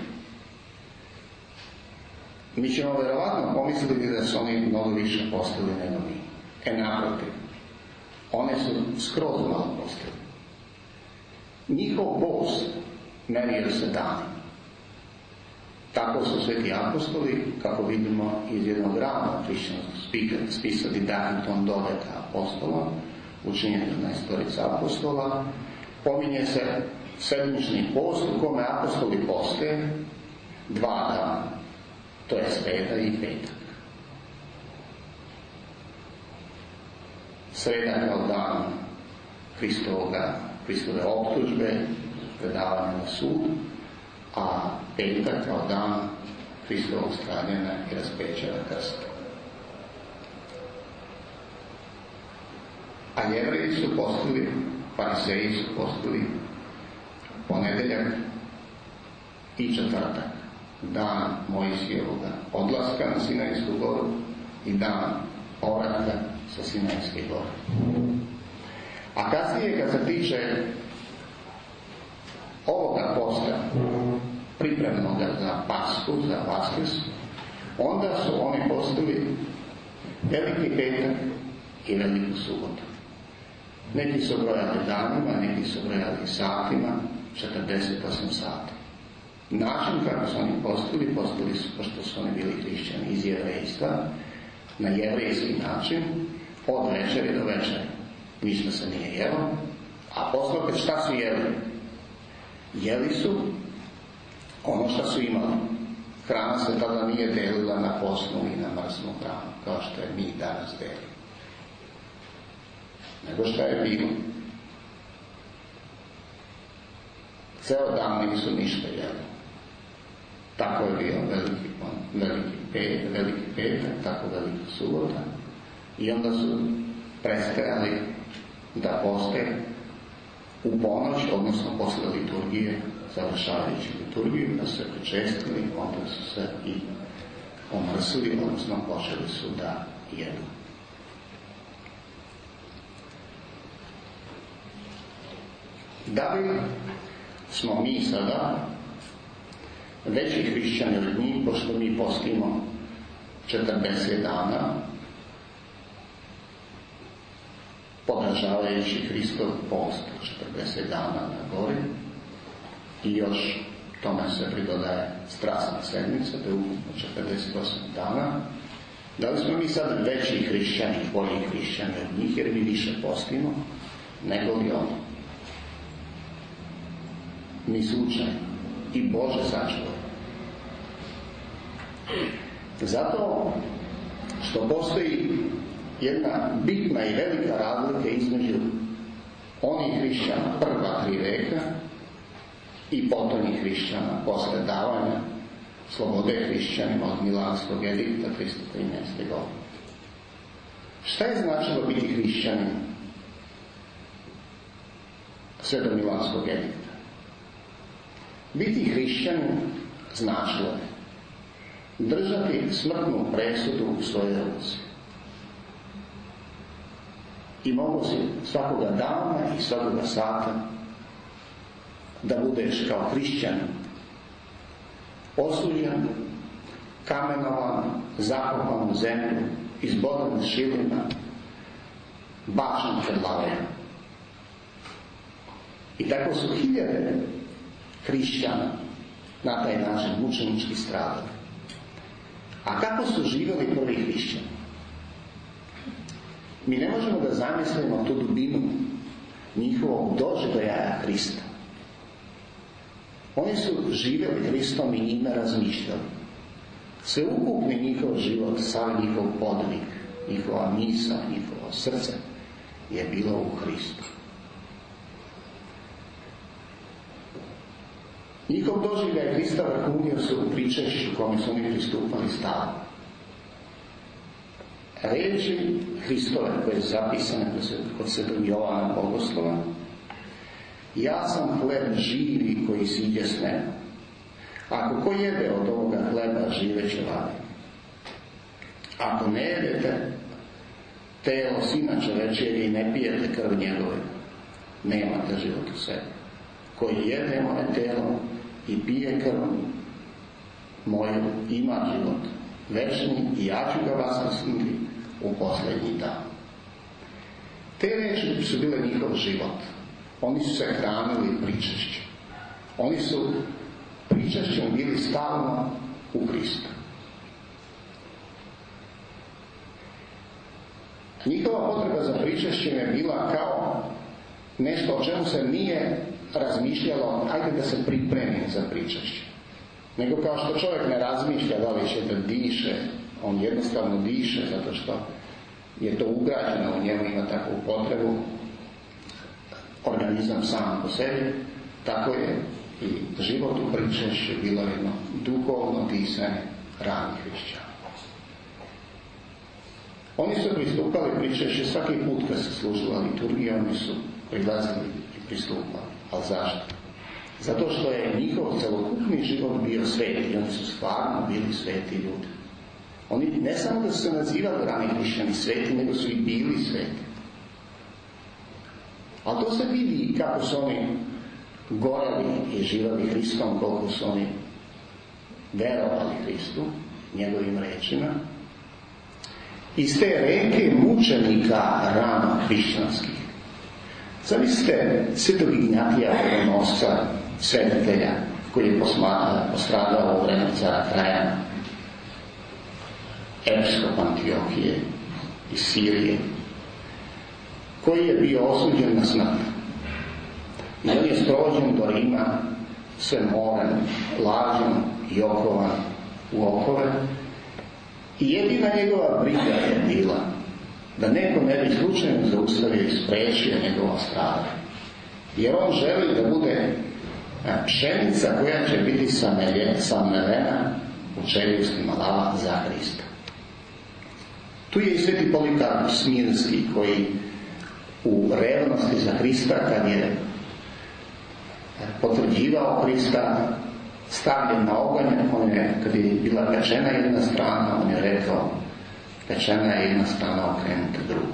Mi ćemo verovatno pomisliti da su oni mnogo više postili nego mi. Naprotiv, one su skroz malo postili. Njihov post merio se danima. Tako su sveti apostoli, kako vidimo iz jednog ranog hrišćanskog spisa Didahinton Dodeka apostola, učenje 14 apostola, pominje se sedmični post u kome apostoli poste 2 dana. To je sreda i petak. Sreda kao dan Hristove optužbe, predavanja na sud, a petak kao dan Hristovog stradanja i raspeća na krstu. A Jevreji su postili, Fariseji su postili ponedeljak i četvrtak, dan Mojsijevoga odlaska na Sinajsku goru i dan povratka sa Sinajske gore. A kasnije, kad se tiče ovoga posta, pripremnoga za Pasku, za Vaskrs, onda su oni postili veliki petak i veliku subotu. Neki su brojali danima, neki su brojali satima, 48 sati. Način kako su oni postili su, pošto su oni bili hrišćani iz jevrejstva, na jevrejski način, od večeri do večeri. Ništa se nije jelo, a posle šta su jeli? Jeli su ono što su imali. Hrana se tada nije delila na posnu i na mrsnu hranu, kao što je mi danas delimo. Nego što je bilo. Ceo dan nisu ništa jeli. Tako je bio veliki petak, tako velika subota. I onda su prestajali da poste u ponoć, odnosno posle liturgije, završavajući liturgiju, da su se pričestili, onda su se i omrsili, odnosno počeli su da jedu. Da li smo mi sada veći hrišćani od njih, pošto mi postimo 40 dana, podržavajući Hristov post 40 dana na gori, i još tome se pridodaje strasna sedmica, to je ukupno 48 dana. Da li smo mi sad veći hrišćani, bolji hrišćani od njih, jer mi više postimo, nego li oni? ni slučajno. I Bože sačuvaj. Zato što postoji jedna bitna i velika razlika između onih hrišćana prva 3 veka i potonjih hrišćana posle davanja slobode hrišćanima od Milanskog edikta 313. godine. Šta je značilo biti hrišćanin sve do Milanskog edikta? Biti hrišćanin značilo je držati smrtnu presudu u svojoj ruci. I mogu si svakoga dana i svakoga sata da budeš kao hrišćanin osuđen, kamenovan, zakopan u zemlju, izbodan šilima, bačen pred lavljama. I tako su hiljade hrišćana na taj način mučenički stradali. A kako su živjeli prvi hrišćani? Mi ne možemo da zamislimo tu dubinu njihovog doživljaja Hrista. Oni su živjeli Hristom i njime razmišljali. Sveukupni njihov život, sav njihov podvig, njihova misao, njihovo srce je bilo u Hristu. Njihov doživljaj Hrista vrhunio se u pričešću kome su oni pristupali stalno. Reči Hristove koje su zapisane kod Svetog Jovana Bogoslova: ja sam hleb živi koji siđe s neba. Ako ko jede od ovoga hleba, živeće vavek. Ako ne jedete telo Sina čovečijeg i ne pijete krv njegove, nemate život u sebi. Koji jede moje telo i pije krv moju, ima život večni i ja ću ga vaskrsnuti u posljednji dan. Te reči su bile njihov život. Oni su se hranili pričešćem. Oni su pričešćem bili stalno u Hristu. Njihova potreba za pričešćem je bila kao nešto o čemu se nije razmišljalo, ajde da se pripremi za pričešće. Nego kao što čovjek ne razmišlja da li će da diše, on jednostavno diše zato što je to ugrađeno u njemu, ima takvu potrebu, organizam sam po sebi, tako je i život u pričešću bilo jedno duhovno disanje ranih hrišćana. Oni su pristupali pričešću svaki put kad se služila liturgija, oni su prilazili i pristupali. Ali zašto? Zato što je njihov celokupni život bio sveti. Oni su stvarno bili sveti ljudi. Oni ne samo da su se nazivali rani hrišćani sveti, nego su i bili sveti. A to se vidi kako su oni goreli i živali Hristom, koliko su oni verovali Hristu, njegovim rečima. Iz te reke mučenika rano hrišćanskih. Zamislite Svetog Ignjatija Vodonosca, svetitelja, koji je postradao u vreme cara Trajana, episkop Antiohije iz Sirije, koji je bio osuđen na smrt. I on je sprovođen do Rima, sve moren, lažen i okovan u okove. I jedina njegova briga je bila da neko ne bi slučajno zaustavio i sprečio njegova stradanje. Jer on želi da bude pšenica koja će biti samlevena u čeljustima lava za Hrista. Tu je i sveti Polikarp Smirnski, koji u revnosti za Hrista, kad je potvrđivao Hrista, stavljen na oganj, kad je bila pečena jedna strana, on je rekao: pečena je jedna strana, okrenuta drugu.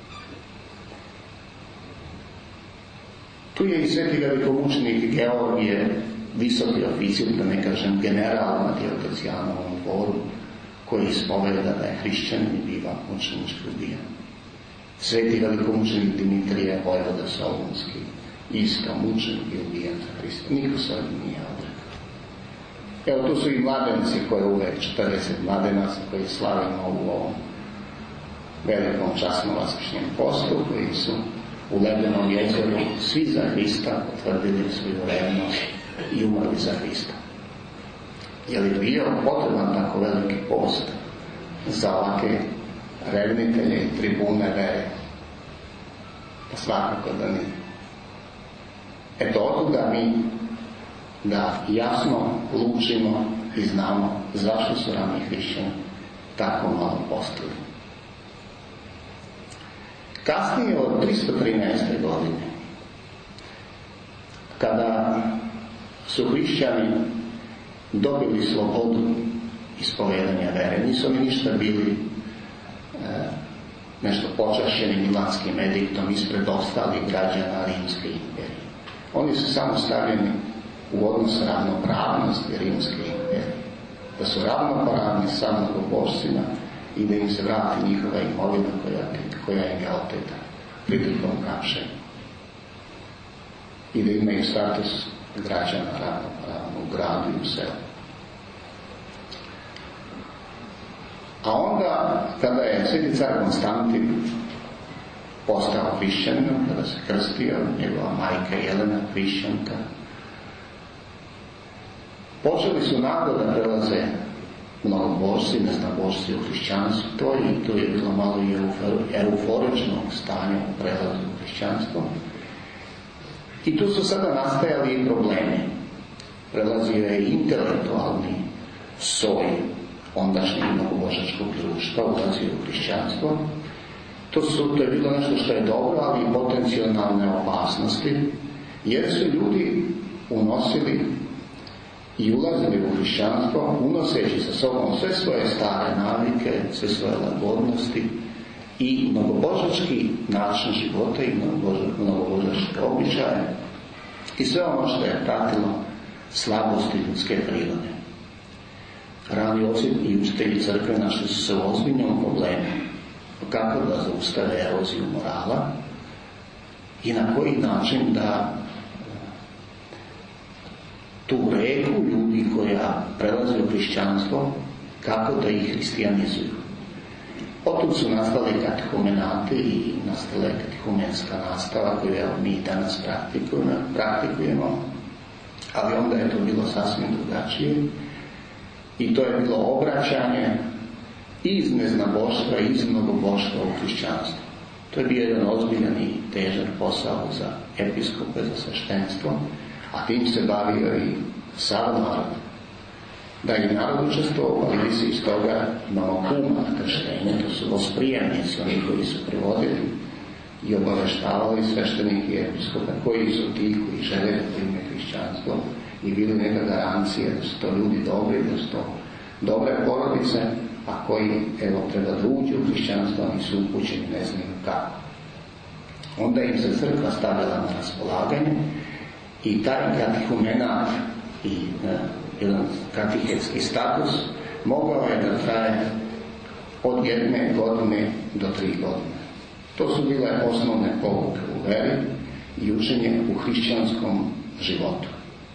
Tu je i sveti velikomučenik Georgije, visoki oficir, da ne kažem general na Dioklecianovom dvoru, koji ispoveda da je hrišćanin biva mučenički ubijen. Sveti velikomučenik Dimitrije Vojvoda Solunski, isto mučen i ubijen za Hrista. Niko se od njih nije odrekao. Evo, tu su i mladenci koje uvek 40 mladenaca koji slavimo u ovom velikom časno vaskršnjem postu, koji su u Ledenom jezeru, svi za Hrista potvrdili svoju revnost i umrli za Hrista. Je li bio potreban tako veliki post za ovake revnitelje i tribune vere? Pa svakako da nije. Eto, otuda mi da jasno lučimo i znamo zašto su rani hrišćani tako malo postali. Kasnije od 313. godine, kada su hrišćani dobili slobodu ispovedanja vere, nisu oni ništa bili nešto počašćeni Milanskim ediktom ispred ostalih građana Rimske imperije. Oni su samo stavljeni u odnos ravnopravnosti Rimske imperije, da su ravnopravni sa mnogobožcima i da im se vrati njihova imovina koja im je oteta prilikom hapšenja. I da imaju status građana ravnopravno u gradu i u selu. A onda, kada je sveti car Konstantin postao hrišćaninom, kada se krstio, njegova majka Jelena, hrišćanka, počeli su naglo da prelaze mnogobožci, neznabožci u hrišćanstvo i to je bilo malo i euforično stanje u prelazu u hrišćanstvo. I tu su sada nastajali i problemi. Prelazio je i intelektualni soj ondašnjeg mnogobožačkog društva, ulazio u hrišćanstvo. To je bilo nešto što je dobro, ali i potencijalne opasnosti, jer su ljudi unosili i ulazili u hrišćanstvo, unoseći sa sobom sve svoje stare navike, sve svoje lagodnosti i mnogobožački način života i mnogobožačke običaje i sve ono što je pratilo slabosti ljudske prirode. Rani oci i učitelji crkve našli su se u ozbiljnom problemu kako da zaustave eroziju morala i na koji način da tu reku ljudi koja prelaze u hrišćanstvo, kako da ih hristijanizuju. Otud su nastali katehumenati i nastala katehumenska nastava koju mi danas praktikujemo, ali onda je to bilo sasvim drugačije i to je bilo obraćanje iz neznaboštva, iz mnogoboštva u hrišćanstvo. To je bio jedan ozbiljan i težak posao za episkope, za sveštenstvo, a tim se bavio i sav narod. Da i narod učestvovao, ali se iz toga imamo kuma krštenja, to su vosprijemnici, oni koji su prevodili i obaveštavali sveštenike i episkope, koji su ti koji žele da prime hrišćanstvo i bili neka garancija da su to ljudi dobri, da su to dobre porodice, a koji, treba da uđu u hrišćanstvo, a nisu upućeni, ne znaju kako. Onda im se crkva stavila na raspolaganje i taj katehumenat i jedan katehetski status mogao je da traje od 1 godine do 3 godine. To su bile osnovne pouke u veri i učenje u hrišćanskom životu.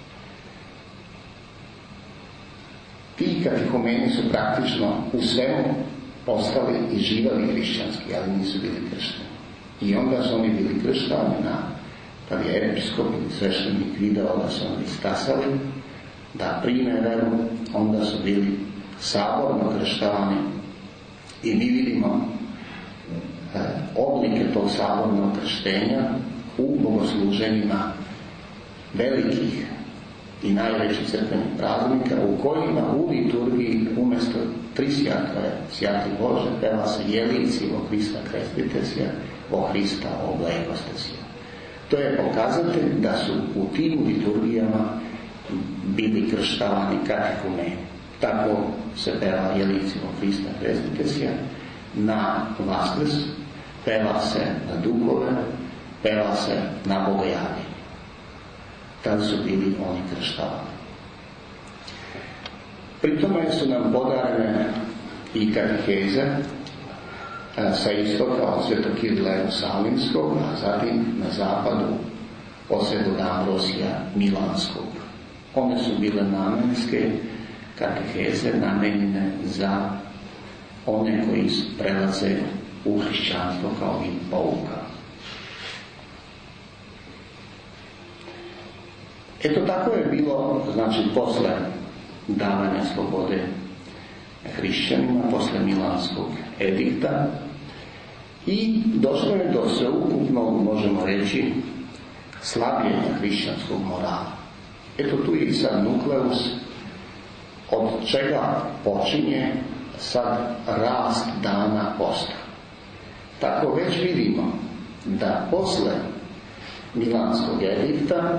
Ti katehumeni su praktično u svemu postali i živali hrišćanski, ali nisu bili kršteni. I onda su oni bili krštani kad je episkop ili sveštenik video da su oni stasali, da prime veru, onda su bili saborno krštavani i mi vidimo oblike tog sabornog krštenja u bogosluženjima velikih i najvećih crkvenih praznika u kojima u liturgiji umjesto 3 svjatove, svjati Bože, peva se jelici o Hrista krestitesija, o Hrista oblegostesija. To je pokazatelj da su u tim liturgijama bili krštavani katehumeni. Tako se peva jelici o Hrista krestitesija, na Vaskrs, peva se na duhove, peva se na bogojavljenje. Tad su bili oni krštavani. Pri tome su nam podarene i kateheze sa istoka od Svetog Kirila Jerusalimskog, a zatim na zapadu od Svetog Ambrosija Milanskog. One su bile namenske kateheze namenjene za one koji prelaze u hrišćanstvo kao vid pouka. Eto tako je bilo, znači, posle davanja slobode hrišćanima, posle Milanskog edikta, i došlo je do sveukupnog, možemo reći, slabljenja hrišćanskog morala. Eto tu je i sad nukleus od čega počinje sad rast dana posta. Tako već vidimo da posle Milanskog edikta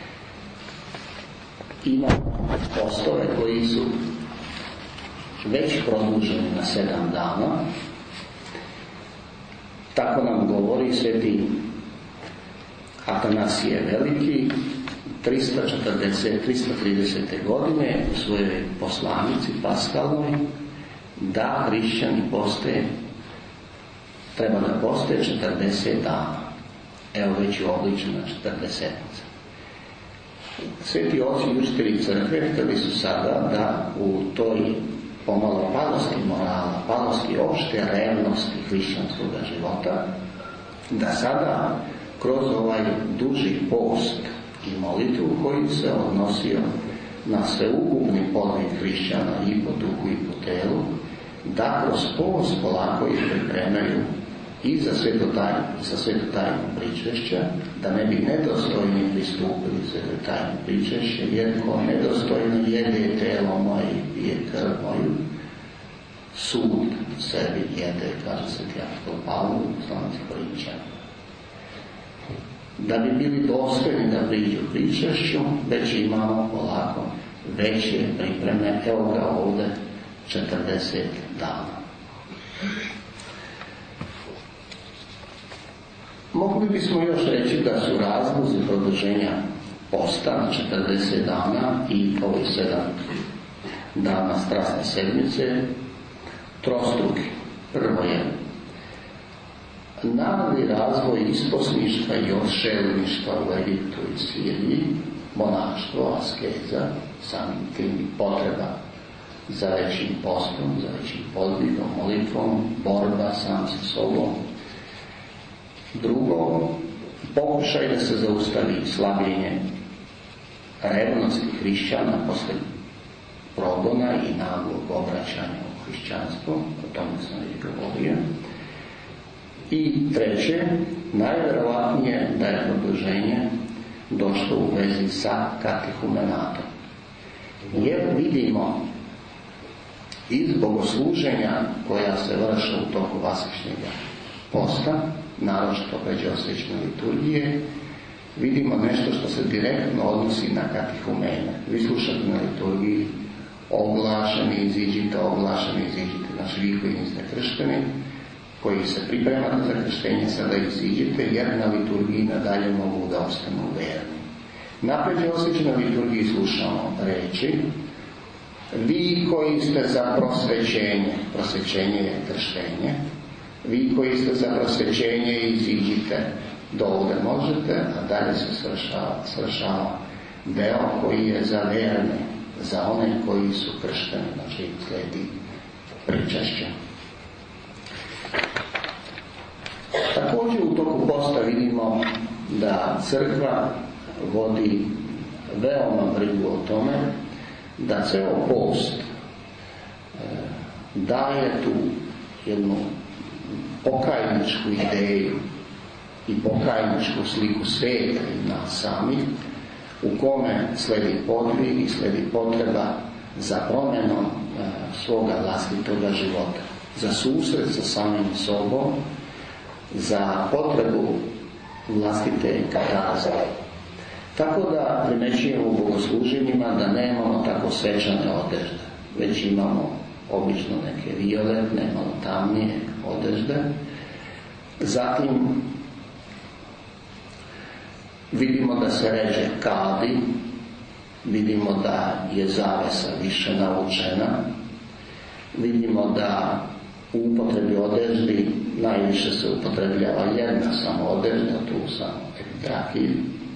ima postove koji su već produženi na 7 dana. Tako nam govori sveti Atanasije Veliki 330. godine u svojoj poslanici paskalnoj, da hrišćani treba da poste 40 dana. Evo već je obličena 40. Sveti oci i učitelji crkve htjeli su sada da u toj pomalo palosti morala, palosti opšte revnosti hrišćanskog života, da sada kroz ovaj duži post i molitvu koji se odnosio na sveukupni podvig hrišćana i po duhu i po telu, da kroz post polako ih pripremaju i za svetotajno pričešća, da ne bi nedostojni pristupili svetotajno pričešće, jer ko nedostojno jede telo moje i pije krv moju, sud sebi jede, kaže sveti apostol Pavle u poslanici Korinćanima. Da bi bili dostojni da priđu pričešću, već imamo polako veće pripreme, evo ga ovde 40 dana. Mogli bismo još reći da su razlozi produženja posta na 40 dana i ovih 7 dana strasne sedmice trostruki. Prvo je nagli razvoj isposništva i odšelništva u Egiptu i Siriji, monaštvo, askeza, samim tim potreba za većim postom, za većim podvigom, molitvom, borba sam sa sobom. Drugo, pokušaj da se zaustavi slabljenje revnosti hrišćana posle progona i naglog obraćanja u hrišćanstvo, o tome sam već govorio. I treće, najverovatnije da je produženje došlo u vezi sa katehumenatom. Jer vidimo iz bogosluženja koja se vrše u toku vasečnjega posta, naročito pređeosvećne liturgije, vidimo nešto što se direktno odnosi na katehumene. Vi slušate na liturgiji oglašeni iziđite, znači vi koji niste kršteni, koji se pripremate za krštenje, sada iziđite, jer na liturgiji nadalje mogu da ostanu verni. Na pređeosvećnoj liturgiji slušamo reči: vi koji ste za prosvećenje je krštenje, vi koji ste za prosvećenje iziđite do ovde možete, a dalje se svršava deo koji je za verne, za one koji su kršteni, znači sledi pričešće. Također u toku posta vidimo da crkva vodi veoma brigu o tome da ceo post daje tu jednu pokajničku ideju i pokajničku sliku sveta i nas samih, u kome sledi podvig i sledi potreba za promjenom svoga vlastitoga života, za susret sa samim sobom, za potrebu vlastite kataze. Tako da primećujemo u bogosluženjima da nemamo tako svečane odežde, već imamo obično neke violetne, malo tamnije odežde. Zatim vidimo da se ređe kadi, vidimo da je zavesa više navučena, vidimo da u upotrebi odeždi najviše se upotrebljava jedna samo odežda, tu samo epitrakij.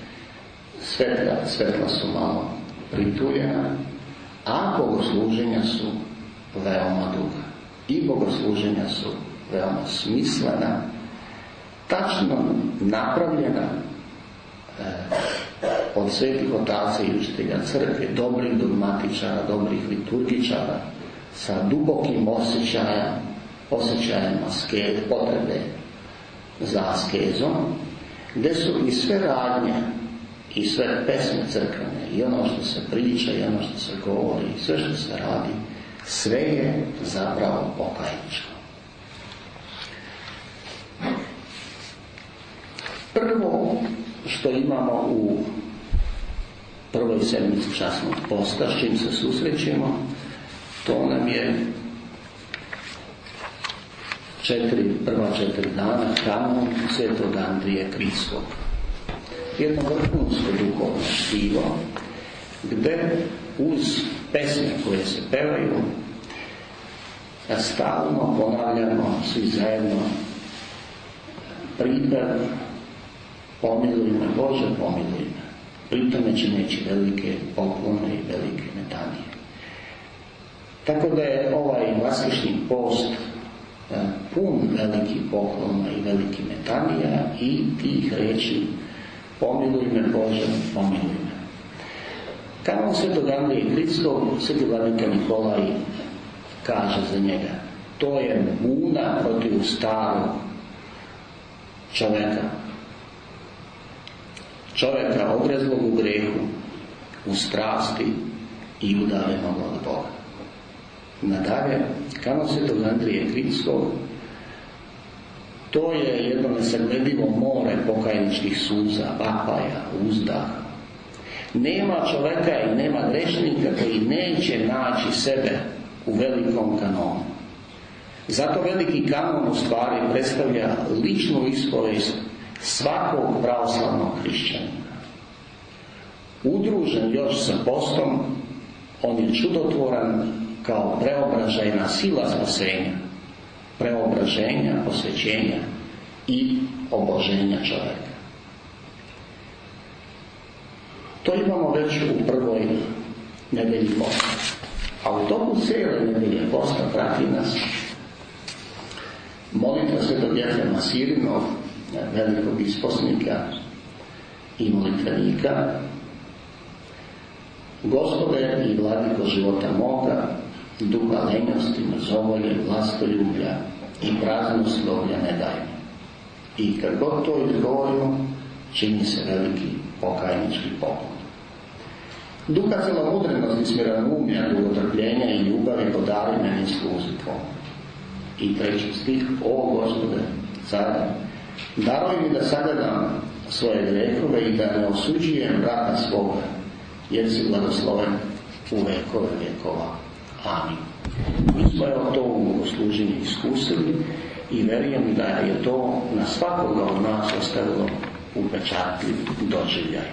Svetla su malo prituljena, a bogosluženja su veoma duga. I bogosluženja su veoma smislena, tačno napravljena od svetih otaca i učitelja crkve, dobrih dogmatičara, dobrih liturgičara, sa dubokim osjećajem potrebe za askezom, gdje su i sve radnje i sve pesme crkvene, i ono što se priča, i ono što se govori, i sve što se radi, sve je zapravo pokajničko. Prvo što imamo u prvoj sedmici časnog posta, s čim se susrećemo, to nam je prva 4 dana kanon Svetog Andrije Kritskog. Jedno vrhunsko duhovno štivo, gdje uz pesme koje se pevaju stalno ponavljamo svi zajedno pripev pomiluj me, Bože pomiluj me, pritome čineći velike poklone i velike metanije. Tako da je ovaj vaskršnji post pun velikih poklona i velikih metanija i tih reči pomiluj me, Bože, pomiluj me. Kanon Svetog Andrije Kritskog, Sveti vladika Nikolaj kaže za njega: to je buna protiv starog čovjeka ogrezlog u grehu, u strasti i udaljenog od Boga. Nadalje, kanon Svetog Andrije Kritskog, to je jedno nesagledivo more pokajničkih suza, vapaja, uzdaha. Nema čovjeka i nema grešnika koji neće naći sebe u velikom kanonu. Zato veliki kanon u stvari predstavlja ličnu ispovijest svakog pravoslavnog hrišćanina. Udružen još sa postom, on je čudotvoran kao preobražajna sila spasenja, preobraženja, posvećenja i oboženja čovjeka. To imamo već u prvoj nedelji posta. A u toku cijele nedelje posta prati nas molitva Svetog Jefrema Sirinog, velikog isposnika i molitvenika: Gospode i vladiko života moga, duha lenjosti, mrzovolje, vlastoljublja i praznoslovlja ne daj mi. I kad god to izgovorimo, čini se veliki pokajnički poklon. Duha celomudrenosti, smiranumlja, dugotrpljenja i ljubavi podari meni sluzi tvojom. I treći stih: o Gospode, care, daruj mi da sagledam svoje grehove i da ne osuđujem brata svoga, jer si blagosloven u vekove vekova. Amin. Mi smo to u bogosluženju iskusili i vjerujem da je to na svakoga od nas ostavilo upečatljiv doživljaj.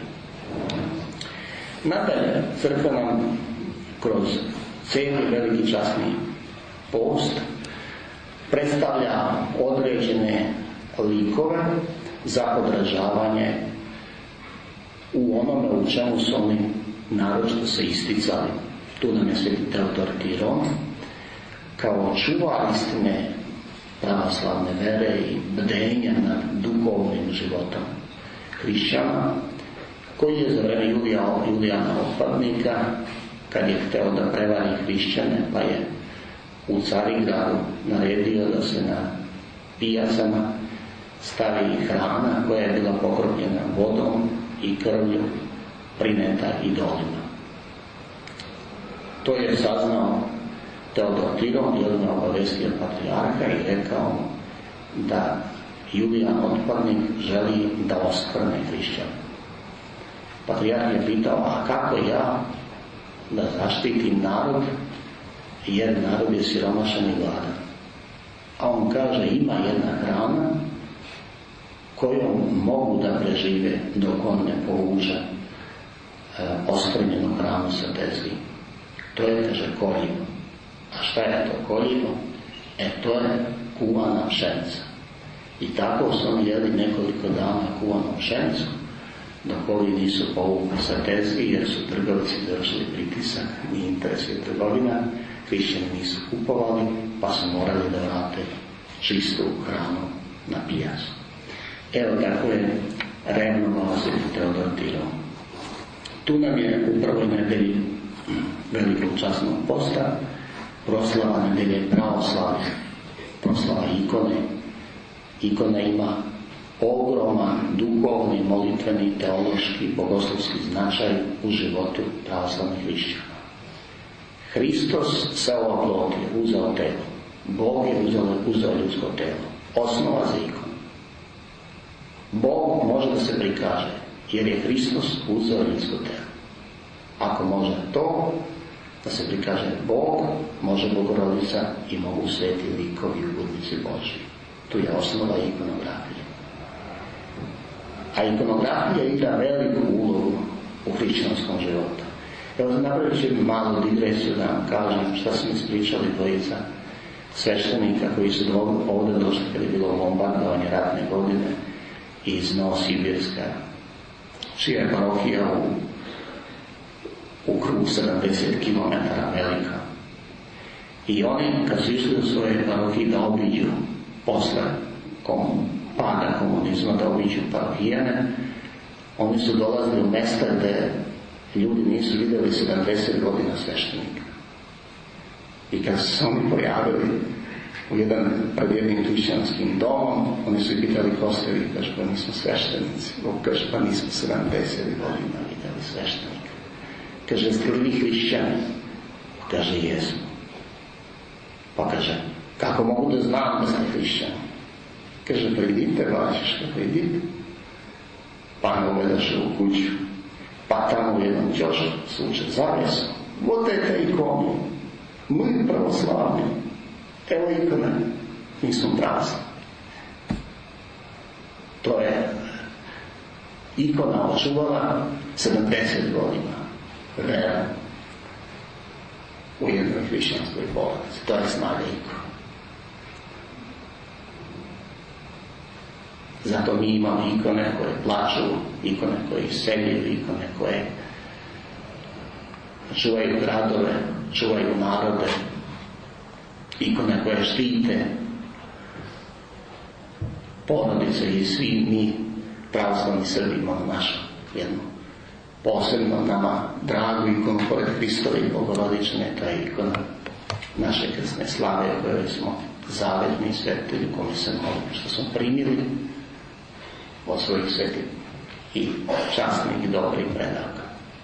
Nadalje, crkva nam kroz cijeli veliki časni post predstavlja određene likove za podražavanje u onome u čemu su oni naročito se isticali. Tu nam je Sveti Teodor Tiron kao čuvar istine pravoslavne vere i bdenja nad duhovnim životom hrišćana, koji je za vreme Julijana Otpadnika, kad je hteo da prevari hrišćane, pa je u Carigradu naredio da se na pijacama stavi hrana koja je bila pokropljena vodom i krvlju prineta idolima. To je saznao Teodor Tiron i odmah obavestio patrijarha i rekao da Julijan Otpadnik želi da oskvrne hrišćane. Patrijarh je pitao: a kako ja da zaštitim narod, jer narod je siromašan i gladan? A on kaže: ima jedna hrana kojom mogu da prežive dok on ne povuče oskvrnjenu hranu sa tezgi. To je, kaže, koljivo. A šta je to koljivo? To je kuvana pšenica. I tako su oni jeli nekoliko dana kuvanu pšenicu, dok ovi nisu povukli sa tezgi, jer su trgovci držali pritisak, nije interes je trgovina, hrišćani nisu kupovali, pa su morali da vrate čistu hranu na pijacu. Evo tako je revnovao Sveti Teodor Tiron. Tu nam je u prvoj nedelji velikog časnog posta proslava nedelje pravoslavlja, proslava ikone. Ikona ima ogroman duhovni, molitveni, teološki, bogoslovski značaj u životu pravoslavnih hrišćana. Hristos se oplotio, uzeo telo. Bog je uzeo ljudsko telo. Osnova za ikonu. Bog može da se prikaže, jer je Hristos uzeo ljudsko telo. Ako može to, da se prikaže Bog, može Bogorodica i mogu sveti likovi u budnici Božji. Tu je osnova ikonografije. A ikonografija igra veliku ulogu u hrišćanskom životu. Evo, napravit ću jednu malu digresiju da vam kažem šta su mi ispričali dvojica sveštenika koji su ovdje došli kada je bilo bombardovanje ratne godine iz Novosibirska, čija je parohija u krugu 70 km velika. I oni, kad su išli u svoje parohije da obiđu posle pada komunizma, da obiđu parohijane, oni su dolazili u mesta gde ljudi nisu vidjeli 70 godina sveštenika. I kad su se oni pojavili pred jednim hrišćanskim domom, oni su ih pitali ko ste vi, kaže, pa nismo sveštenici. Kaže, pa nismo 70 godina vidjeli sveštenika. Kaže, jeste li vi hrišćani? Kaže, jesmo. Pa kaže, kako mogu da znam da ste hrišćani? Kaže, pa idite, bačiška, pa idite. Pa ne ugledaše u kuću. Pa tamo u jednom ćošku sluče zavjesom. Vodajte ikonu. Mi pravoslavni. Evo ikone. Mi smo pravoslavni. To je ikona očuvala 70 godina. Vera. U jednoj hrišćanskoj porodici. To je snaga ikona. Zato mi imamo ikone koje plaču, ikone koje iseljuju, ikone koje čuvaju gradove, čuvaju narode, ikone koje štite porodice i svi mi pravoslavni Srbi imamo našu jednu posebno nama dragu ikonu pored Hristove i Bogorodične, to je ikona naše krsne slave u kojoj smo zavetni svetitelji, u kome se molimo što smo primili od svojih svetih i časnih i dobrih predaka.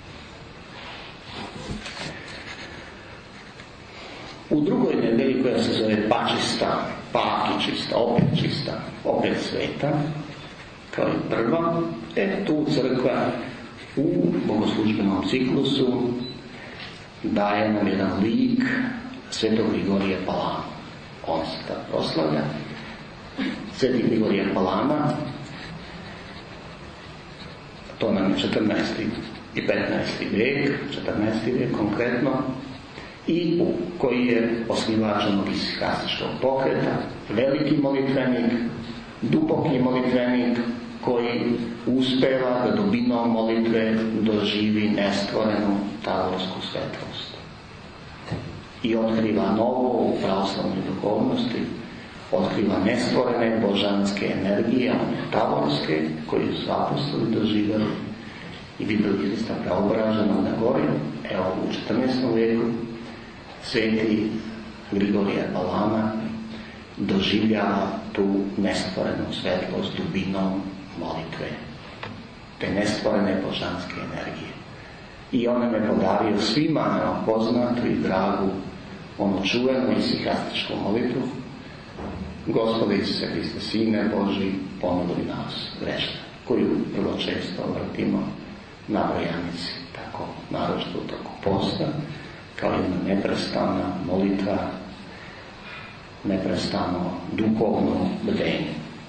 U drugoj nedelji koja se zove Pačista, Pakičista, opet čista, opet sveta, kao i prva, tu crkva u bogoslužbenom ciklusu daje nam jedan lik svetog Grigorija Palama. On se tako proslavlja. Sveti Grigorija Palama, to nam je 14. i 15. vijek, 14. vijek konkretno, i koji je osnivač onog isihastičkog pokreta, veliki molitvenik, duboki molitvenik, koji uspeva da dubinom molitve doživi nestvorenu tavorsku svetlost. I otkriva novo u pravoslavnoj duhovnosti, otkriva nestvorene božanske energije, one tavorske, koje su apostoli doživjeli i vidjeli Hrista preobraženog na gori. Evo, u 14. vijeku sveti Grigorije Palama doživljava tu nestvorenu svetlost dubinom molitve, te nestvorene božanske energije. I on me podario svima nam poznatu i dragu onu čuvenu isihastičku molitvu: Gospode Isuse Hriste, Sine Božji, pomiluje nas grešne, koju vrlo često vrtimo na brojanici, tako naročito tako posta, kao jedna neprestana molitva, neprestano duhovno bdenje.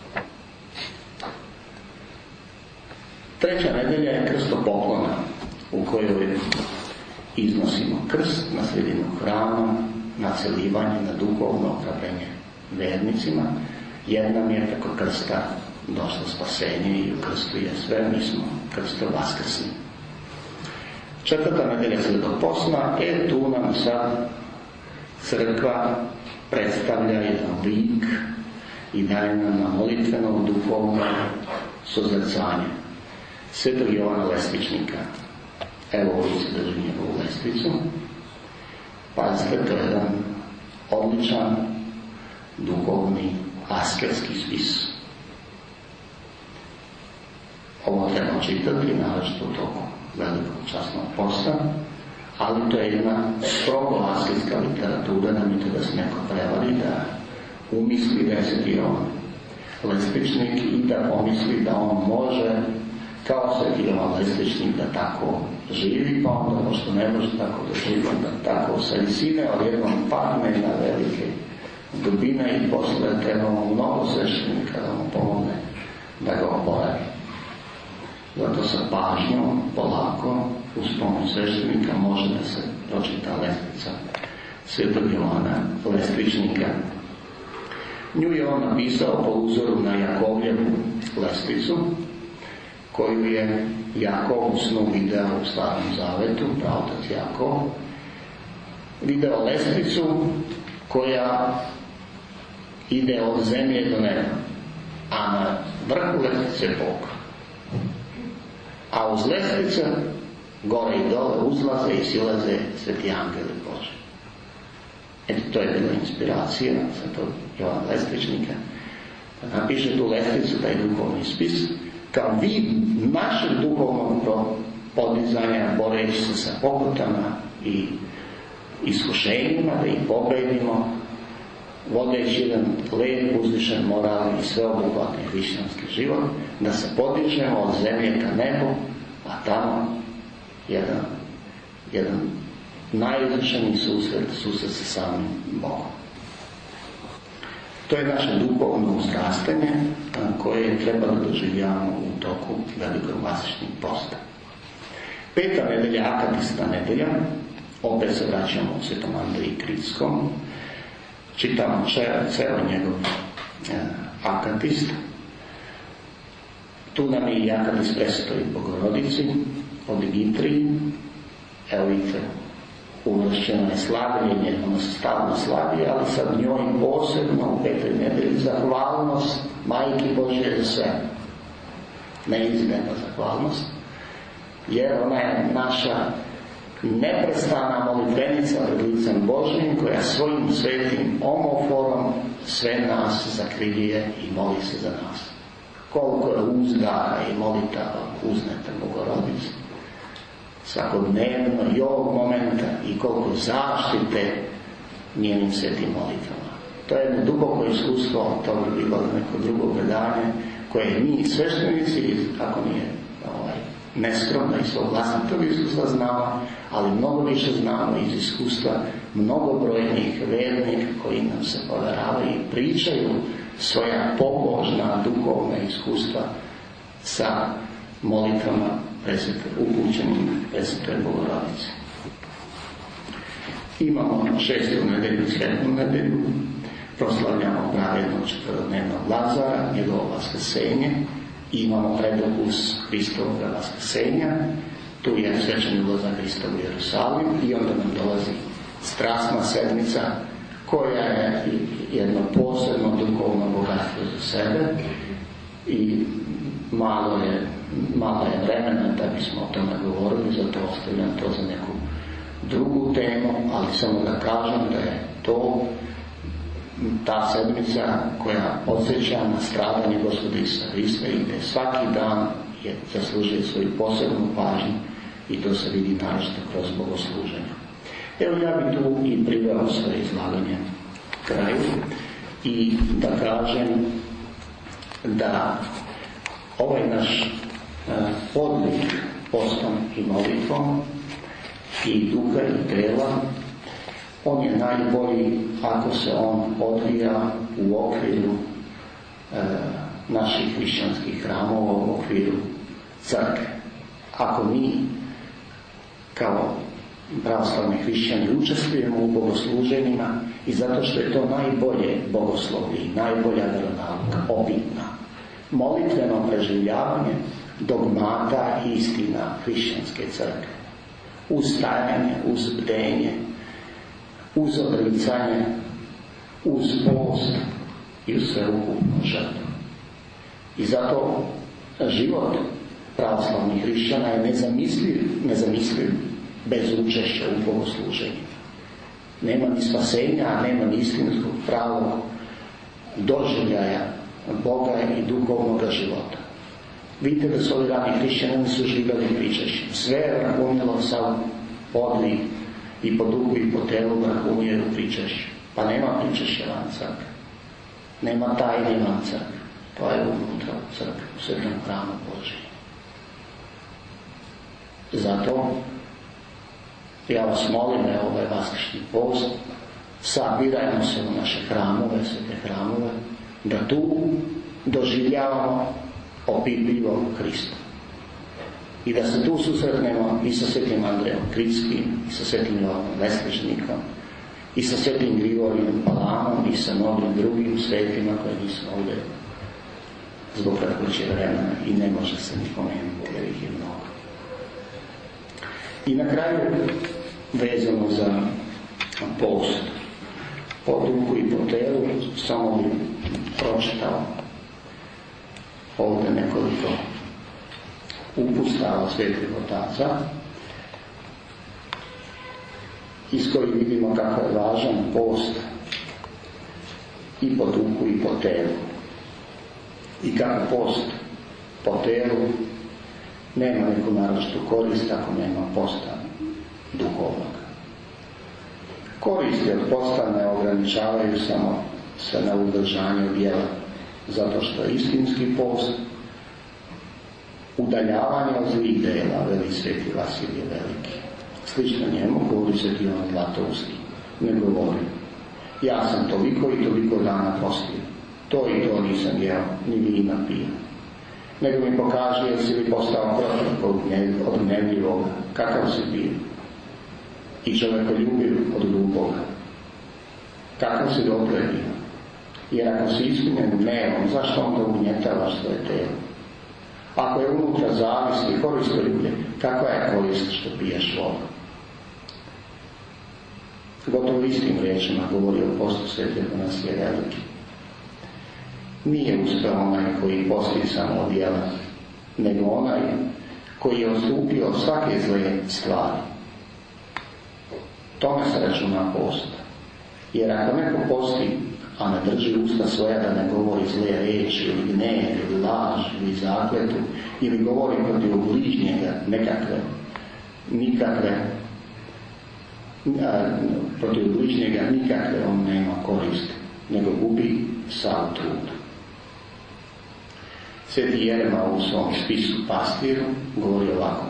Treća nedelja je krstopoklona, u kojoj iznosimo krst na sredinu hrama, na celivanje, na duhovno ohrabrenje vernicima. Jedna mi je preko krsta došlo spasenje i u krstu je sve, mi smo krstom vaskrsni. Četvrta nedelja Svetopostna, tu nam sad crkva predstavlja jedan lik i daje nam na molitveno duhovno sozrcanje Svetog Jovana Lestvičnika. Evo ovdje se drži njegovu lestvicu. Pazite, to je jedan odličan duhovni asketski spis. Ovo treba čitati, naročito u toku velikog časnog posta, ali to je jedna strogo asketska literatura, nemojte da se neko prevari, da umisli da je Sveti Jovan Lestvičnik i da pomisli da on može, kao Sveti Jovan Lestvičnik, da tako živi, pa onda, pošto ne može tako da živi, da tako sa visine odjednom padne na velike dubine i posle treba mu mnogo sveštenika da mu pomogne da ga oporavi. Zato sa pažnjom, polako, uz pomoć sveštenika može da se pročita lestvica Svetog Jovana Lestvičnika. Nju je on napisao po uzoru na Jakovljevu lestvicu, koju je Jakov u snu video u Starom Zavetu, praotac Jakov, video lestvicu koja ide od zemlje do neba, a na vrhu lestvice Bog. A uz lestvice gore i dole uzlaze i silaze sveti angeli Bože. Eto, to je bila inspiracija Svetog Jovana Lestvičnika da napiše tu lestvicu, taj duhovni spis, kao vid našeg duhovnog podizanja, boreći se sa pokutama i iskušenjima, da ih pobedimo, vodeći jedan lep, uzvišen, moralni i sveobuhvatni hrišćanski život, da se podižemo od zemlje ka nebu, a tamo jedan najuzvišeniji susret sa samim Bogom. To je naše duhovno uzrastanje koje treba da doživljavamo u toku velikonomasničnih posta. Peta nedelja, akatista nedelja, opet se vraćamo u Svetom Andriji Kritskom, čitamo ceo njegov akatist. Tu nam je i akatist Presvetoj Bogorodici od Digitriji. Evo vidite, uvršćeno je slavljenje, ono se stalno slavi, ali sad njoj posebno u petoj nedelji zahvalnost Majki Božje za sve. Neizmjerna zahvalnost, jer ona je naša neprestana molitvenica pred licem Božjim, koja svojim svetim omoforom sve nas zakrilije i moli se za nas. Koliko je uzdaha i molitava uznete Bogorodice svakodnevno i ovog momenta i koliko zaštite njenim svetim molitvama. To je jedno duboko iskustvo, to bi bilo neko drugo predanje, koje mi sveštenici, ako nije neskromno iz svog vlastitog iskustva znamo, ali mnogo više znamo iz iskustva mnogobrojnih vernika koji nam se poveravaju i pričaju svoja pobožna duhovna iskustva sa molitvama upućenim Presvetoj Bogorodici. Imamo 6. nedelju, 7. nedelju, proslavljamo pravednog četvrtdnevnog Lazara, njegovo vaskrsenje, i imamo predopus Hristovog vaskrsenja. Tu je svečani ulazak Hrista u Jerusalim i onda nam dolazi strasna sedmica, koja je jedno posebno duhovno bogatstvo za sebe i malo je vremena da bismo o tome govorili, zato ostavljam to za neku drugu temu, ali samo da kažem da je to ta sedmica koja podsjeća na stradanje Gospoda Isusa Hrista i gdje svaki dan zaslužuje svoju posebnu pažnju i to se vidi naročito kroz bogosluženje. Evo ja bih tu i priveo svoje izlaganje kraju i da kažem da ovaj naš podvig postom i molitvom i duha i tela, on je najbolji ako se on odvija u okviru naših hrišćanskih hramova, u okviru crkve. Ako mi kao pravoslavni hrišćani učestvujemo u bogosluženjima i zato što je to najbolje bogoslovlje i najbolja veronauka, opitna, molitveno preživljavanje dogmata i istina hrišćanske crkve, uz stajanje, uz bdenje, uz odricanje, uz post i uz sveukupnu žrtvu. I zato život pravoslavnih hrišćana je nezamisliv bez učešća u bogosluženju. Nema ni spasenja, nema ni istinskog pravog doživljaja Boga i duhovnog života. Vidite da su ovi rani hrišćani nisu živjeli pričešćem. Sve je vrhunilo sa podli i po duhu i po telu vrhunije u pričešću. Pa nema pričešća van crkve. Nema tajne van crkve. To je unutra u crkvi, u svetom hramu Božije. Zato ja vas molim, evo ovaj vaskršnji post, sabirajmo se u naše hramove, svete hramove, da tu doživljavamo opipljivo Hrista. I da se tu susretnemo i sa svetim Andrejom Kritskim, i sa svetim Jovanom Vesličnikom, i sa svetim Grigorijom Palamom, i sa mnogim drugim svetima koje nismo ovdje zbog kratkoće vremena i ne može se ni pomenuti jer ih je mnogo. I na kraju, vezano za post, po duhu i po telu, samo bih pročitao ovdje nekoliko upustava svetih otaca, iz kojih vidimo kako je važan post i po duhu i po telu. I kako post po telu nema neku naročitu korist ako nema posta duhovnog. Koristi od posta ne ograničavaju samo se na uzdržanje djela, zato što je istinski post udaljavanje od zlih djela, veli sveti Vasilije Veliki. Slično njemu govori sveti Ivan Zlatousti. Ne govori: ja sam toliko i toliko dana postio, to i to nisam jeo, ni vina pio. Nego mi pokaže jel si li postao protiv od gnevljivoga, kakav si bio. I čovjekoljubiv od glupoga, kakav si dobro bio. Jer ako si ispunjen gnevom, zašto onda ugnjetavaš svoje telo? Ako je unutra zavis i koristoljublje, kakva je korist što piješ vodu? Gotovo istim riječima govori o postu sveti Atanasije Veliki. Nije uspio onaj koji posti samo od djela, nego onaj koji je odstupio od svake zle stvari. Tome se računa post. Jer ako neko posti, a ne drži usta svoja da ne govori zle riječi ili gnev ili laž ili zakletu ili govori protiv bližnjega protiv bližnjega nikakve on nema koristi, nego gubi sav trud. Sveti Jerema u svom spisu Pastiru govori ovako: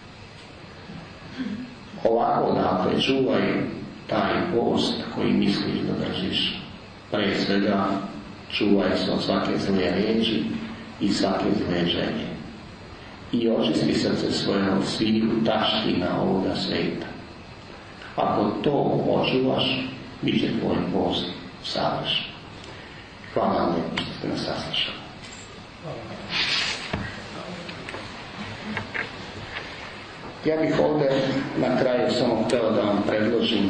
dakle, čuvaj taj post koji misliš da držiš. Prije svega, čuvaj se od svake zle riječi i svake zle želje. I očisti srce svoje od svih taština ovoga svijeta. Ako to očuvaš, bit će tvoj post savršen. Hvala vam lijepo što ste nas saslušali. Ja bih ovdje na kraju samo htio da vam predložim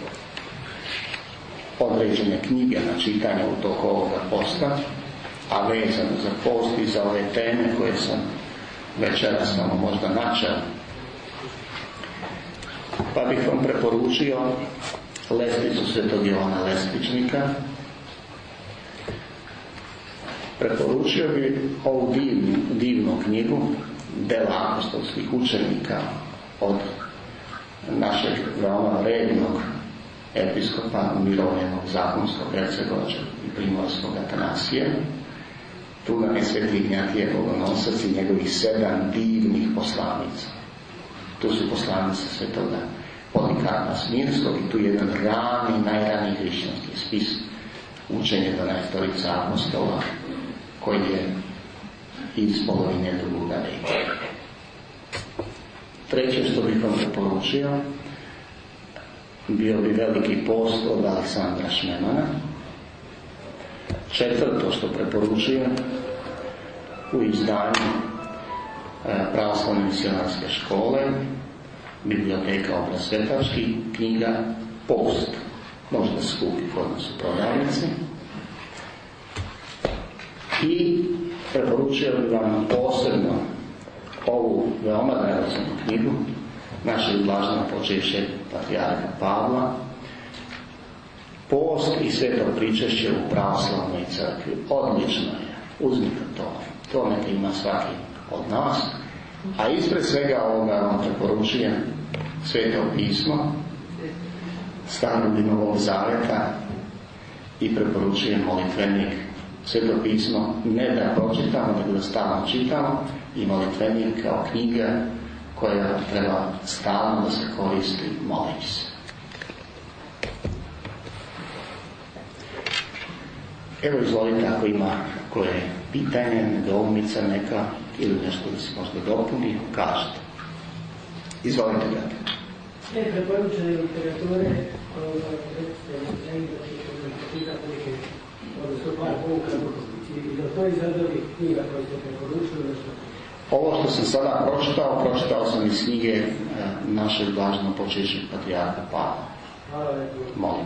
određene knjige na čitanje u toku ovoga posta, a vezano za post i za ove teme koje sam večeras samo možda načeo. Pa bih vam preporučio Lestvicu svetog Jovana Lestvičnika. Preporučio bih ovu divnu knjigu Dela apostolskih učenika od našeg veoma vrednog episkopa umirovljenog zakonskog Hercegovača i primorskog Atanasija. Tu nam je sveti Ignjatije Bogonosac i njegovih 7 divnih poslanica. Tu su poslanice svetoga Polikarpa Smirskog i tu je jedan najraniji hrišćanski spis učenje 12 apostola koji je iz polovine drugoga vijeka. Treće što bih vam preporučio bio bi Veliki post od Aleksandra Šmemana. Četvrto što preporučujem u izdanju Pravoslavne misionarske škole, biblioteka Obrasvetački, knjiga Post, možda skupi kod nas u prodavnici. I preporučio bih vam posebno ovu veoma dragocjenu knjigu našeg blaženog počešće patrijarha Pavla, Post i sveto pričešće u pravoslavnoj crkvi. Odlično je. Uzmite to. To neka ima svaki od nas. A ispred svega ovoga vam preporučujem sveto pismo Starog i Novog Zaveta i preporučujem molitvenik. Sveto pismo ne da pročitamo, nego da stalno čitamo, i molitvenik kao knjiga koja treba stalno da se koristi moleći se. Evo, izvolite, ako ima koje pitanje, nedoumica neka ili nešto da se možda dopuni, kažete. Izvolite, brate. Preporučene literature, odnosno par pouka, i da to izradovi knjiga koje ste preporučili nešto? Ovo što sam sada pročitao sam iz knjige našeg blaženog počešćeg patrijarha Pavla. Hvala lepo. Molim.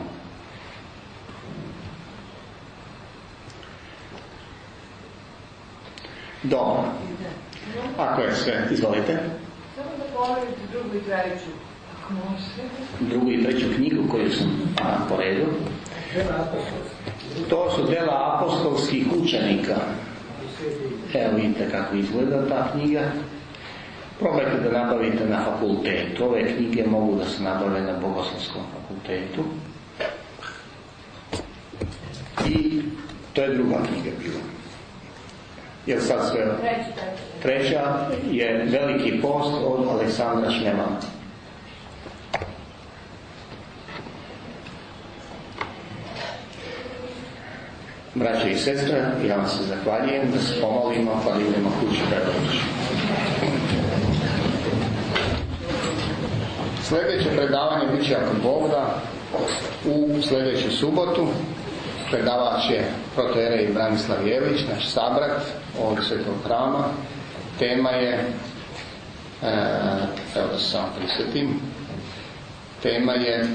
Dobro. Ako je sve, izvolite. Samo da ponovite drugu i treću, ako može. Drugu i treću knjigu koju sam po redu. To su dela apostolskih učenika. Evo vidite kako izgleda ta knjiga. Probajte da nabavite na fakultetu. Ove knjige mogu da se nabave na Bogoslovskom fakultetu. I to je druga knjiga bila. Jer sad sve... Treća je Veliki post od Aleksandra Šnemana. Braće i sestre, ja vam se zahvaljujem, da se pomolimo pa da idemo kući predoći. Sljedeće predavanje bit će, ako Bog da, u sljedeću subotu. Predavač je protoijerej Branislav Jelić, naš sabrat ovog Svetog hrama. Tema je, evo da se samo prisjetim, tema je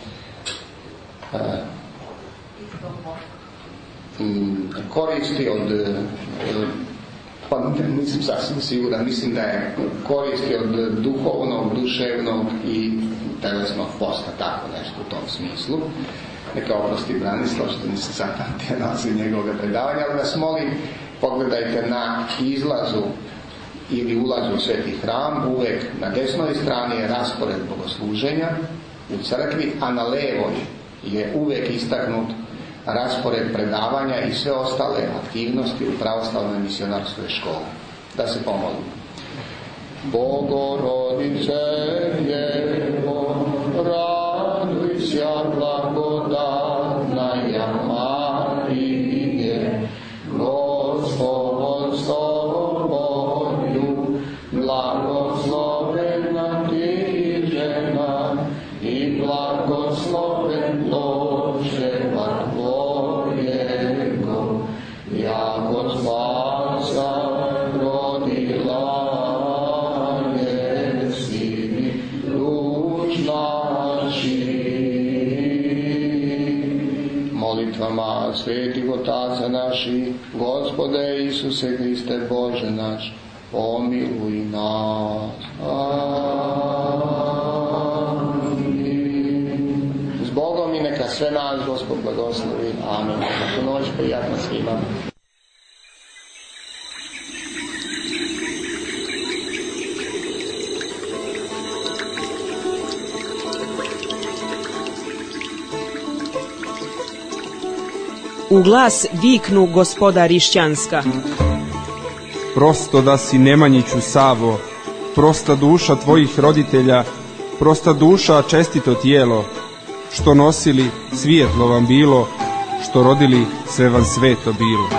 koristi od, pa nisam sasvim siguran, mislim da je koristi od duhovnog, duševnog i telesnog posta, tako nešto u tom smislu. Neka oprosti Branislav što nisam zapamtio naziv njegovog predavanja, ali vas molim, pogledajte na izlazu ili ulazu u Sveti hram, uvek na desnoj strani je raspored bogosluženja u crkvi, a na levoj je uvek istaknut raspored predavanja i sve ostale aktivnosti u pravoslavnoj misionarskoj školi. Da se pomolimo. Bogorodice Djevo, raduj se blagodatna Marije, Gospod s tobою, blagoslovena ti žena i blagosloven loževa tvojego, jako spasa rodila jesi duš naši. Molitvama svetih otaca naših, Gospode Isuse Hriste Bože naš, pomiluj nas. Amin. S Bogom i neka sve nas Gospod blagoslovi. Amin. Laku noć, prijatno svima. U glas viknu gospoda Rišćanska. Prosto da si Nemanjiću Savo, prosta duša tvojih roditelja, prosta duša čestito tijelo, što nosili svijetlo vam bilo, što rodili sve vam sveto bilo.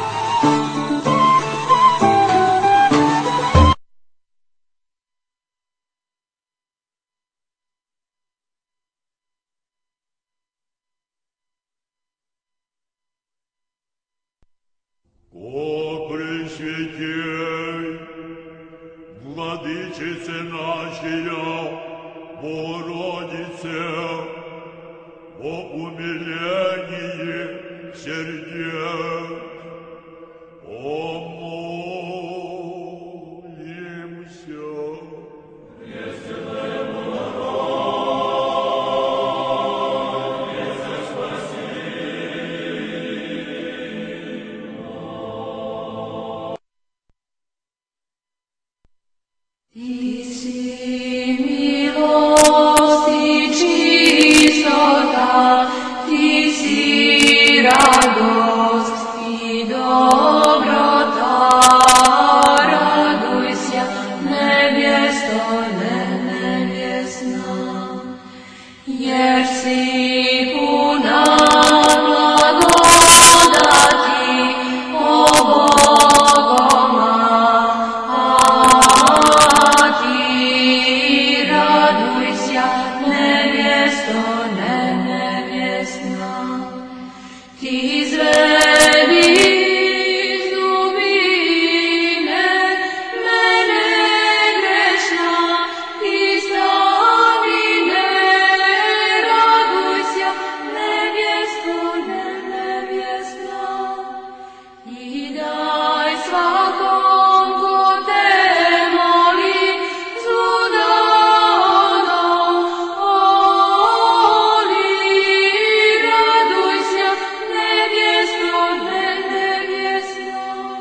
О, Пресвятей, Владычице нашей, Богородице, о умилении сердец, о молим jer si puna blagodati, o Bogomati, radujся, nevjesto nevjesna, ti izvedi iz dubine mene grešna, iz davine, radujся, nevjesto nevjesna, i daj svakom ko te moli zudano, oli, radujся, nevjesto nevjesna,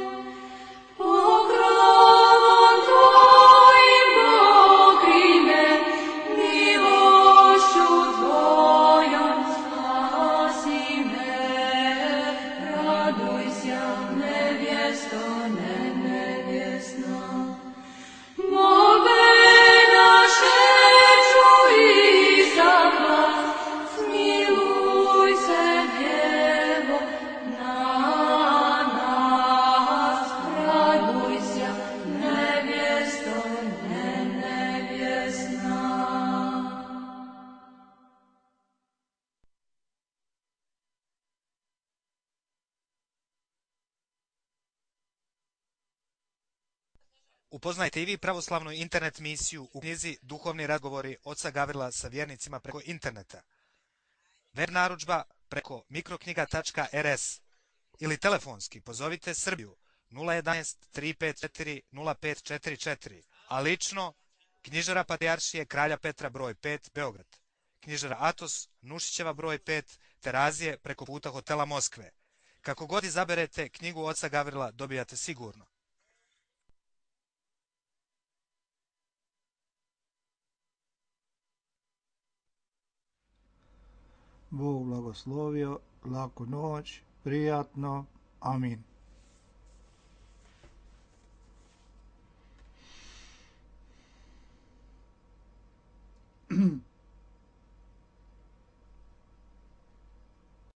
pokrovom tvojim pokri me, milošću tvojom spasi me, radujся, nevjesto nevjesna. Molbe naše čuj zahvat, smiluj se, Djevo, na nas, radujся, nevjesto nevjesna. Upoznajte i vi pravoslavnu internet misiju u knjizi Duhovni razgovori oca Gavrila sa vjernicima preko interneta. Web narudžba preko mikroknjiga.rs ili telefonski pozovite Srbiju 011 354 0544, a lično knjižara Patrijaršije Kralja Petra broj 5 Beograd, knjižara Atos Nušićeva broj 5 Terazije preko puta hotela Moskve. Kako god izaberete knjigu oca Gavrila dobijate sigurno. Bog blagoslovio, laku noć, prijatno, amin.